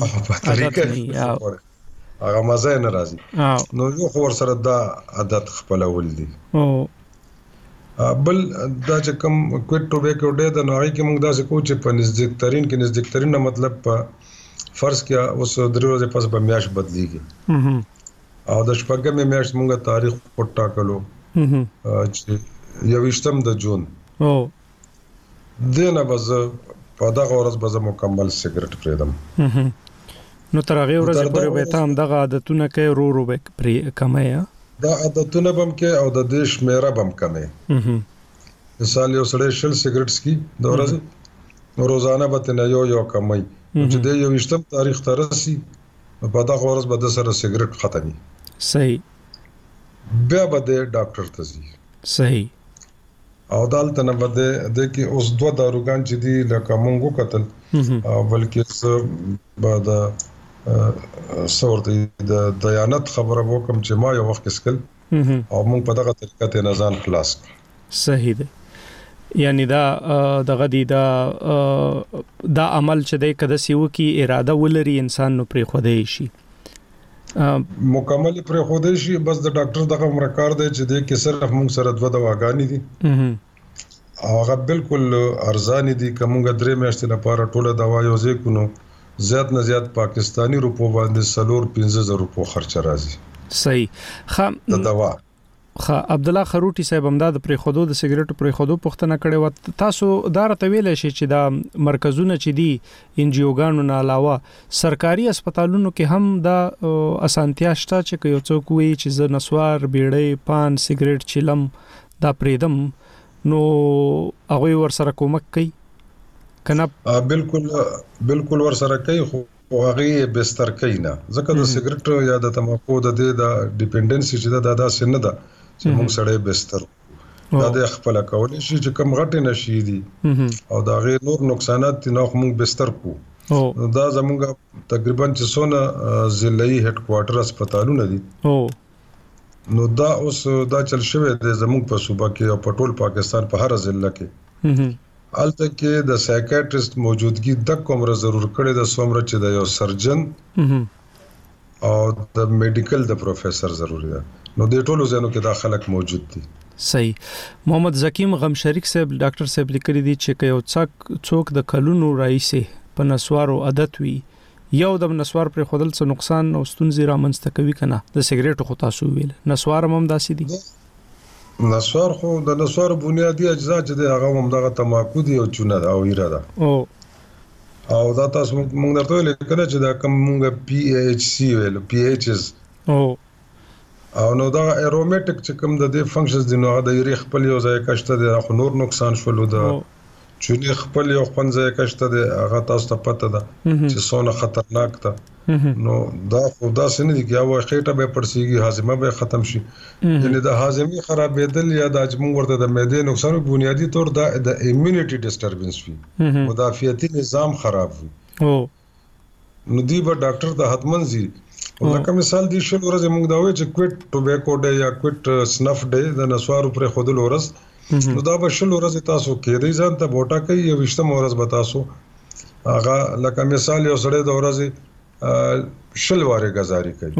هغه مزه نه راځي. نو یو خور سره دا عادت خپلول دي. او بل دا چې کوم کوټ ټوبیکو ډې د نوعي کې موږ دا څه کوو چې په نزدیک ترين کې نزدیک ترين مطلب په فرض کې اوس درې ورځې پس به میاش بدليږي او د شپږمې میاش موږ تاریخ پټا کړو چې یوشتم د جون او دنه بز په دا ورځ به مکمل سیګریټ پریدم. نو تر هغه ورځې پورې به تام دغه عادتونه کوي رو رو به پرې کمای دا عادتونه بم کې او د دیش میرا بم کمای. مثال یو سړی شل سیګریټس کی د ورځې روزانه به نه یو یو کمای چې د یو وشتم تاریخ ترسي په دا ورځ به د سره سیګریټ ختمي صحیح بیا به د ډاکټر ته ځي صحیح او دالته نه بده د کې اوس دوه داروګان چې دی لکه مونږ کتل او بلکې بعد صورت د دیانت خبره وکم چې ما یو وخت سکل او مونږ په دغه طریقه ته نزان خلاص صحیح دی یعنی دا دغه دی دا دا عمل چې د کده سیو کی اراده ولري انسان نو پرې خوده شي مکمل پر خوده شي بس د ډاکټر دغه مرکار دی چې د کې صرف موږ سره دوه دواګانې دي هغه بالکل ارزان دي کومه درې میاشتې لپاره ټوله دوا یو ځای کونو زیات نه زیات پاکستانی روپو باندې سلور پنځه زره روپو خرچ راځي صحیح خام د دوا خا عبد الله خروټي صاحب امداد پر خودو د سیګریټو پر خودو پښتنه کړي و تاسو دار ته ویل شي چې دا مرکزونه چې دي انجیوګانو نه علاوه سرکاري هسپتالونو کې هم دا اسانتیا شته چې یو څوک وي چې ز نسوار بیړې پان سیګریټ چلم دا پریدم نو هغه ور سره کومک کوي کنه بالکل بالکل ور سره کوي خو هغه بستر کوي نه ځکه د سیګریټ یا د تماکو د د ډیپندنسي چې دا د سن ده چې موږ سره بستر دا د خپل کول شي چې کم غټ نشي دي او دا غیر نور نقصانات نه موږ بستر کو دا زموږ تقریبا چې سونه ضلعي هډ کوارټر هسپتالونه دي نو دا اوس دا چل شوی د زموږ په صوبه کې او په ټول پاکستان په هر ضلع کې الته کې د سایکیاټریست موجودګي د کومره ضرور کړي د سومره چې د یو سرجن او د میډیکل د پروفیسور ضروري ده نو د ټولو ځانو کې داخلك موجود دي صحیح محمد زکیم غم شریک صاحب ډاکټر صاحب لیکلي دي چې یو څوک څوک د کلونو رئیسه په نسوارو عادت وي یو د نسوار پر خودل څه نقصان او ستونزې رامنځته کوي کنه د سیګریټو خو تاسو ویل نسوار هم داسې دي نسوار خو د نسوار بنیادی اجزا چې د هغه هم دغه تماکو دي او چونه دا او ایره ده او او دا تاسو موږ درته ویل کنه چې دا کوم موږ پی ایچ سی ویل پی ایچ اس او او نو دا اروماتیک چې کوم د دې فنکشنز دي نو د یری خپل یو ځای کشته د خو نور نقصان شول د چونی خپل یو خپل ځای کشته د هغه تاسو ته پته ده چې څونه خطرناک ده نو دا خدا سن دي چې هغه خېټه به پړسيږي هاضمه به ختم شي یعنی د هاضمي خرابېدل یا د اجمو ورته د معدې نقصان بنیادی طور د ایمونټي ډیسټربنس وي مدافعتي نظام خراب وي او نو دی به ډاکټر د حتمن زی لکه مثال دی شل ورځې موږ دا وایو چې کوټ ټوبیکو ډے یا کوټ سنف ډے د نسوارو پر خودل ورځ نو دا به شل ورځې تاسو کې دی ځان ته بوټا کوي یو وشته ورځ به تاسو هغه لکه مثال یو سړی د ورځې شل واره غزاري کوي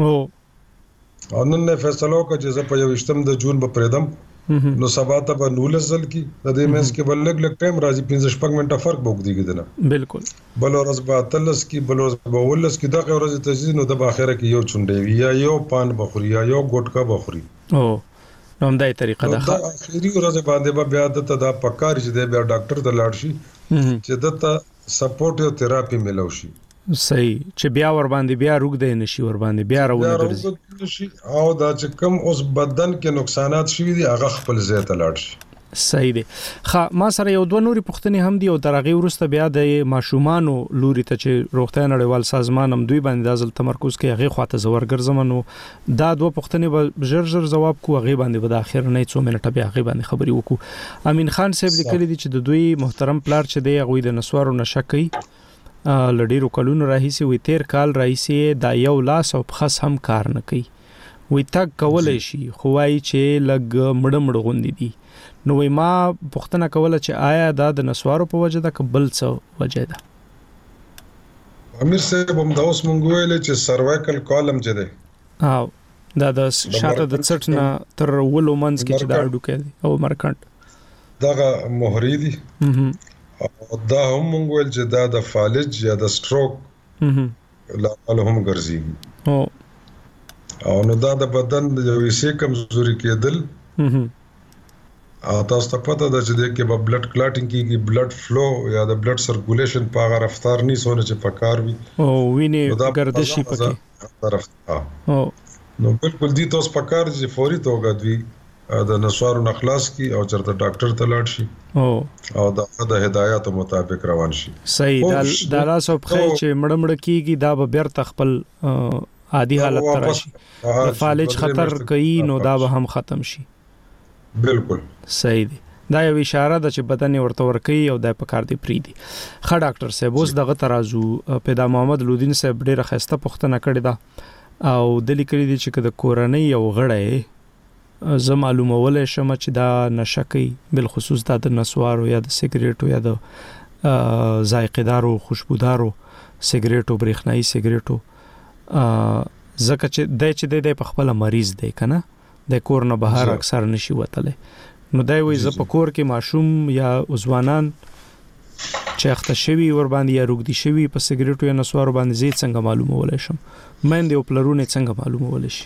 او نن نه فیصله وکړه چې زه په یو وشتم د جون په پردم نو سبا ته به نول زل کی د دې مېس کې بل لګ لګ ټایم راځي پنځه شپږ منټه فرق بوګ دیږي دنه بالکل بل ورځ به تلس کی بل ورځ به ولس کی دغه ورځ تجزیه نو د باخره کې یو چونډې وی یا یو پان بخوري یا یو ګټکا بخوري او نو همدای طریقه ده دا اخیری ورځ باندې به بیا د ته دا پکار چې د بیا ډاکټر ته لاړ شي چې دته سپورټیو تھراپي ملو شي صحیح چې بیا ور باندې بیا روغ دی نشي ور باندې بیا راونه ګرځي او دا چې کوم اوس بدن کې نقصانات شوي دي هغه خپل ځای ته لاړ شي صحیح دی خا ما سره یو دوه نوري پښتنې هم دي او درغه ورسته بیا د ماشومانو لوري ته چې روغتیا نړیوال سازمان هم دوی باندې ځل تمرکز کوي هغه خواته زور ګرځمنو دا دوه پښتنې ژر ژر جواب کو هغه باندې به د اخر نه څو منټه بیا هغه باندې خبري وکړو امین خان صاحب لیکلي دي چې د دوی محترم پلار چې دی هغه د نسوارو نشه کوي لډیرو کلونو راهیسي وي تیر کال راهیسي دا یو لاس او خاص هم کار نه کوي وي تک کولای شي خو وايي چې لګ مړ مړ غوندي دي نو ما پښتنه کوله چې آیا دا د نسوارو په وجه ده کبل څه وجه ده امیر صاحب هم دا اوس مونږ ویل چې سروایکل کالم چې ده او دا د شاته د څټ نه تر ولو منځ کې چې دا ډوکې او مرکانت دغه مهری دي او دا هم مونږ ویل چې دا د فالج یا د سټروک لا هم ګرځي او او نو دا د بدن د یوې سي کمزوري کېدل او تاسو ته پته ده چې د کې په بلډ کلاټینګ کېږي بلډ فلو یا د بلډ سرکولیشن په هغه رفتار نه سونه چې پکار وي او وینې ګردشي پکې طرف او نو بالکل دي تاسو پکار چې فوري توګه دوی د نسوارو نخلاص کی او چرته ډاکټر ته لاړ شي او او د د هدایت مطابق روان شي. صحیح د د لاس په خې چې مړمړ کیږي دا به بیرته خپل عادي حالت ته راشي، د فالج خطر کوي نو دا به هم ختم شي. بالکل صحیح دی. دا یو اشاره ده چې بدن ورته ورکي او د پکار دی پری دی. خا ډاکټر صاحب اوس دغه ترازو پیدا محمد لودین صاحب ډیره خسته پښتنه کړی دا او د لیکلي دي چې د کورنۍ یو غړی زه معلومول شم چې دا نشکی بل خصوص د نسوارو یا د سیګریټو یا د ذائقه‌دارو خوشبودارو سیګریټو برېښنايي سیګریټو زکه چې د چې د په خپل مریض دی کنه د کور نه بهر اکثر نشي وتله، نو دا وی ز په کور کې ماشوم یا ځوانان چې اخته شوی ور باندې یا روغدي شوی په سیګریټو یا نسوارو باندې زیات څنګه معلومول شم مېندې او پلرونه څنګه معلومول شي؟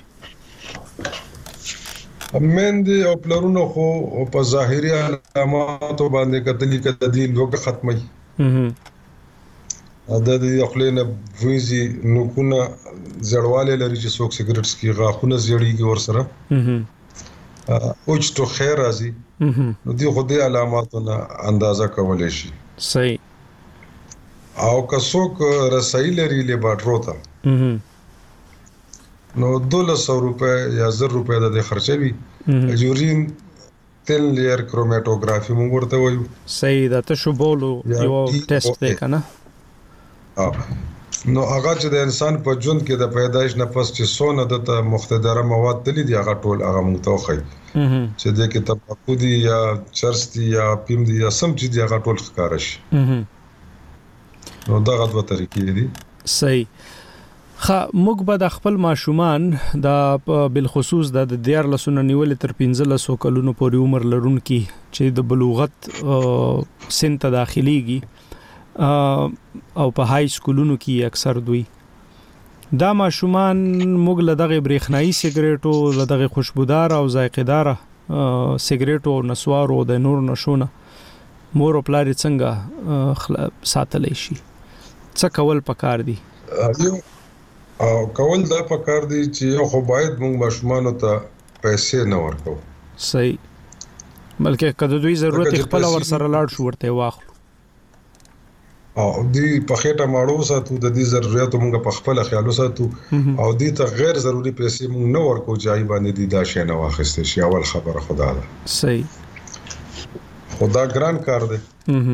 مېندې او پلرونه خو په ظاهري علاماتو باندې کتلی کده دی لوګه ختمي ا د دې خپلنه ویزي نو کونه زړواله لري چې څوک سیګریټس کې غاخونه زړیږي ور سره اوچ تو خیر راځي نو دی خو دې علاماتونه اندازه کولای شي. صحیح او که څوک رسای لري لیبارټرو ته نو دوله سو روپے یا زر روپے د خرچوي یورین تل لیر کروماتوګرافي موږ ورته وایو. صحیح دا ته شو بولو یو ټیسټ دی کنه. اه نو هغه چې د انسان په ژوند کې د پیدایش نه پس چې سونه د مختدره مواد دي دی هغه ټول هغه متوخی چې د کې تباکو دي یا چرس دي یا پیم دي یا سم چې دی هغه ټول ښکار شي. نو دا غوډه طریقې دي. صحیح. خا موږ به د خپل ماشومان د بل خصوص د دیار لسونه نیول تر پنځلس کلونو پورې عمر لرونکي چې د بلوغت سن ته داخليږي او په های سکولونو کې اکثر دوی دا ماشومان موږ له دغه برېښنايي سیګریټو له دغه خوشبودار او ذائقه‌دار سیګریټو نسوارو د نور نشونه مور او پلار څنګه ساتلی شي؟ څه کول پکار دي؟ او کول دا پکار دي چې خو باید موږ ماشومان ته پیسې نه ورکو. صحیح. بلکې کله دوی ضرورت خپل ور سره لاړ شو ورته واخلو او دی په خېټه ماړو ساتو د دې ضرورت موږ په خپل خیالو ساتو او دې ته غیر ضروری پیسې موږ نه ورکو چې باندې دي دا شی نه واخستې شي. اول خبره خدا ده. صحیح. خدا ګران کار دی.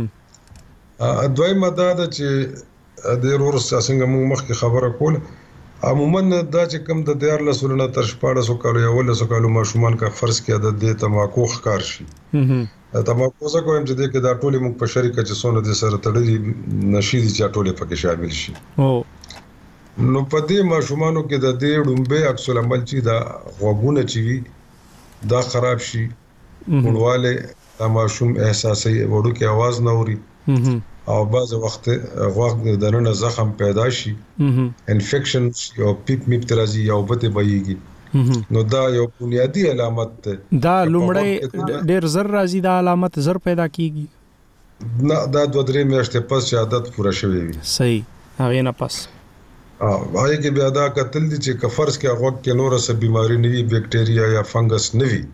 ا دوی مدد چې د رور څنګه موږ مخکې خبره کول عموما دا چې کوم د دیار لسونه تر شپاړس کالو یا ولس کالو ماشومان کا فرض کې د دې تماکو ښکار شي. تماکو څه کوم چې د کې دا ټولې موږ په شریکه چې څونه د سره تړلې نشي دي چې ټولې پکې شامل شي. او نو په دې ماشومانو کې د دې ډومبه عکس العمل چې دا غوګونه چې وي دا خراب شي وړواله دا ماشوم احساسي وړو کې आवाज نه اوري او بعض وخت غوږ د نن زخم پیدا شي انفیکشن او پیپ میپ ترازی یا وبته بهيږي نو دا یو بنیادی علامت ده. دا لومړی ډیر زر راځي دا علامت زر پیدا کیږي نه دا دوه درې میاشتې پس چې عادت پوره شوی وي. صحیح. هغه نه پس اه وایي کې بیا دا قتل دي چې کفرس کې غوږ کې نور څه بيماري نه وي بکټریا یا فنګس نه وي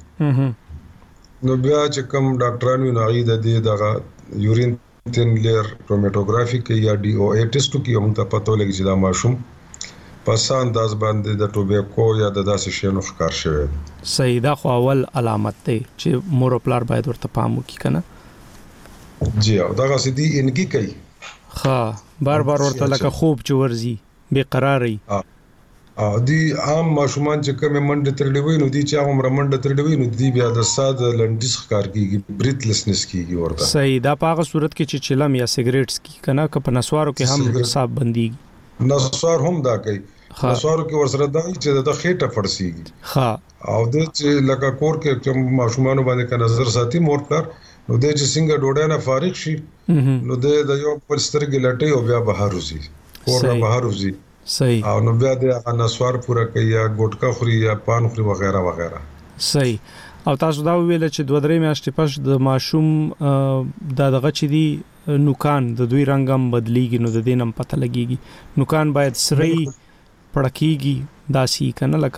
نو بیا چې کوم ډاکټرانو نه غي د دې دغه یورین تن لیر کروماتوګرافي کې یا ډي او اي ټیسټ کې هم ته پته لګي چې دا ماشوم پس انداز باندې د ټوبیکو یا د داسې شینو ښکار شوی. صحیح. دا خو اول علامت دی چې مور او پلار باید ورته پام وکړي کنه. جی او دا غسدي انګي کوي ها بار بار ورته لکه خوب چورزي بے قراری ا دي عام ماشومان چې کوم منډه ترډوي نو دي چې عمر منډه ترډوي نو دي بیا د ساده لنډیس ښکار کیږي بریتلسنس کیږي ورته. صحیح. دا په هغه صورت کې چې چلم یا سیګریټس کی کنه ک په نسوارو کې هم حساب بنديږي. نسوار هم دا کوي. نسوارو کې ورسره دا چې د خېټه فرسيږي ها او د چې لکه کور کې کوم ماشومان باندې ک نظر ساتي مور پر نو د چې څنګه ډوډۍ نه فارغ شي نو د یو پر سترګې لټي او بیا بهر وځي کور نه بهر وځي. صحیح. او نو بیا د نسوار پورا کوي یا ګټکا خوري یا پان خوري وغیرہ وغیرہ. صحیح. او تاسو دا ویل چې دوه درې میاشتې پس د ماشوم د دغه چې دی نوکان د دوی رنگم بدلیږي نو د دینم پته لګيږي نوکان باید سری پړکیږي داسي کنه لکه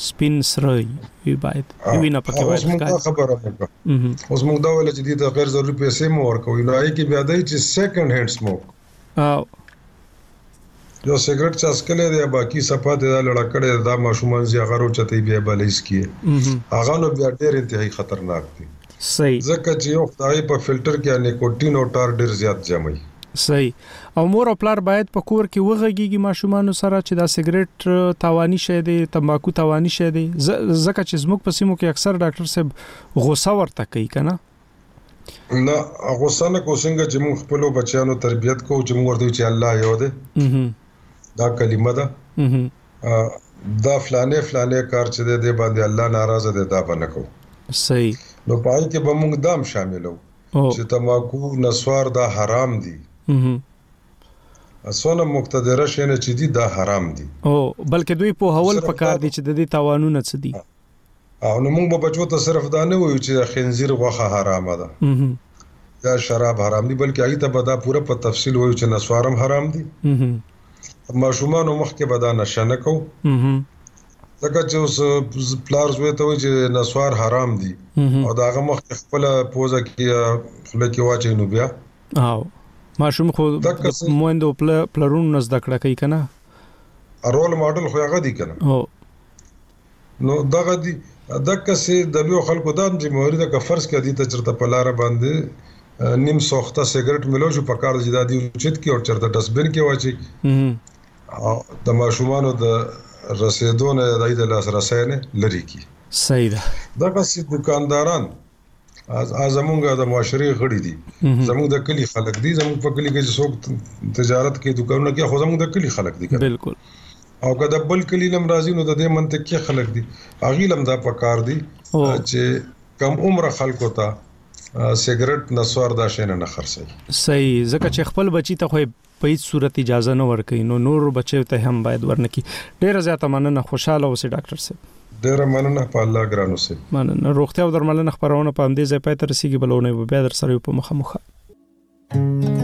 سپین سره وي باید وینه پکې اوس موږ باید خبره وکړه اوس موږ دا ویل چې د غیر ضروري پیسې مو ورکوي نو هغه کې بیا دی چې سیکنډ هند سموک او یو سیګریټ چاسکلې دی باقي صفات دا لړکړې دا ماشومان زی هغه روچته بیا بلیس کیه هغه نو بیا ډېر انتهایی خطرناک دي صحیح ځکه چې یو خدای په فلټر کې نیکوټین او ټار ډېر زیات جمعي صحیح او مور او پلار باید په کور کې وغږیږي ماشومان سره چې دا سیګریټ تاوانی شي دی تمباکو تاوانی شي دی ځکه چې زموږ په سیمو کې اکثر ډاکټر صاحب غوسه ورته کوي کنه نه غوسه نه کو څنګه چې موږ خپل بچیانو تربيت کوو چې موږ ورته چې الله یو دی دا کلمه ده دا فلانه فلانه کار چې دی باندې الله ناراضه دی دا باندې کو صحیح نو پای کې به موږ دام شاملو چې تماکو نسوار دا حرام دي اسونه مقتدره شنه چې دي دا حرام دي او بلکې دوی په هول پکار دي چې د دې تاوانونه څه دي او نو موږ به بچو ته صرف دا نه وایو چې خنزیر غوخه حرام ده یا شراب حرام دي بلکې هغه ته به دا پوره په تفصیل وایو چې نسوارم حرام دي ماشومان مخکې به دا نشه نه کو ځکه چې اوس پلار زوی ته وایي چې نسوار حرام دي او دا هغه مخکې خپل پوزه کې خله کې واچي نو بیا او ماشوم خو موندو پلرونو نزد کړه کوي کنه رول ماډل خو هغه دي کنه او نو دغه دي دغه سه د لوی خلکو د ذمہواری د فرض کې دي ته چرته په لار باندې نیم سوخته سیګریټ ملو شو په کار جدا دي چت کې او چرته ډسبن کې واچي او د ماشومانو د رسیدونه د دې لاس رسینه لري کی صحیح ده دغه سي دکانداران از ازمونګه د معاشري غړي دي زموږ د کلی خلک دي زموږ په کلی کې څوک تجارت کې دکانونه کې خو زموږ د کلی خلک دي بالکل او کله بل کلی لم راځي نو د دې منطق کې خلک دي اغي لم دا پکار دي چې کم عمر خلکو ته سیګریټ نسوار دا شینه نه خرڅي صحیح ځکه چې خپل بچی ته خو په هیڅ صورت اجازه نه ورکړي نو نور بچو ته هم باید ورنکي ډیره زیاته مننه خوشاله اوسې ډاکټر صاحب ډیره مننه په الله ګرانو سي مننه روغتیا او درملنه خبرونه په همدې ځای پاتې رسیدي بلونه بیا در سره په مخه مخه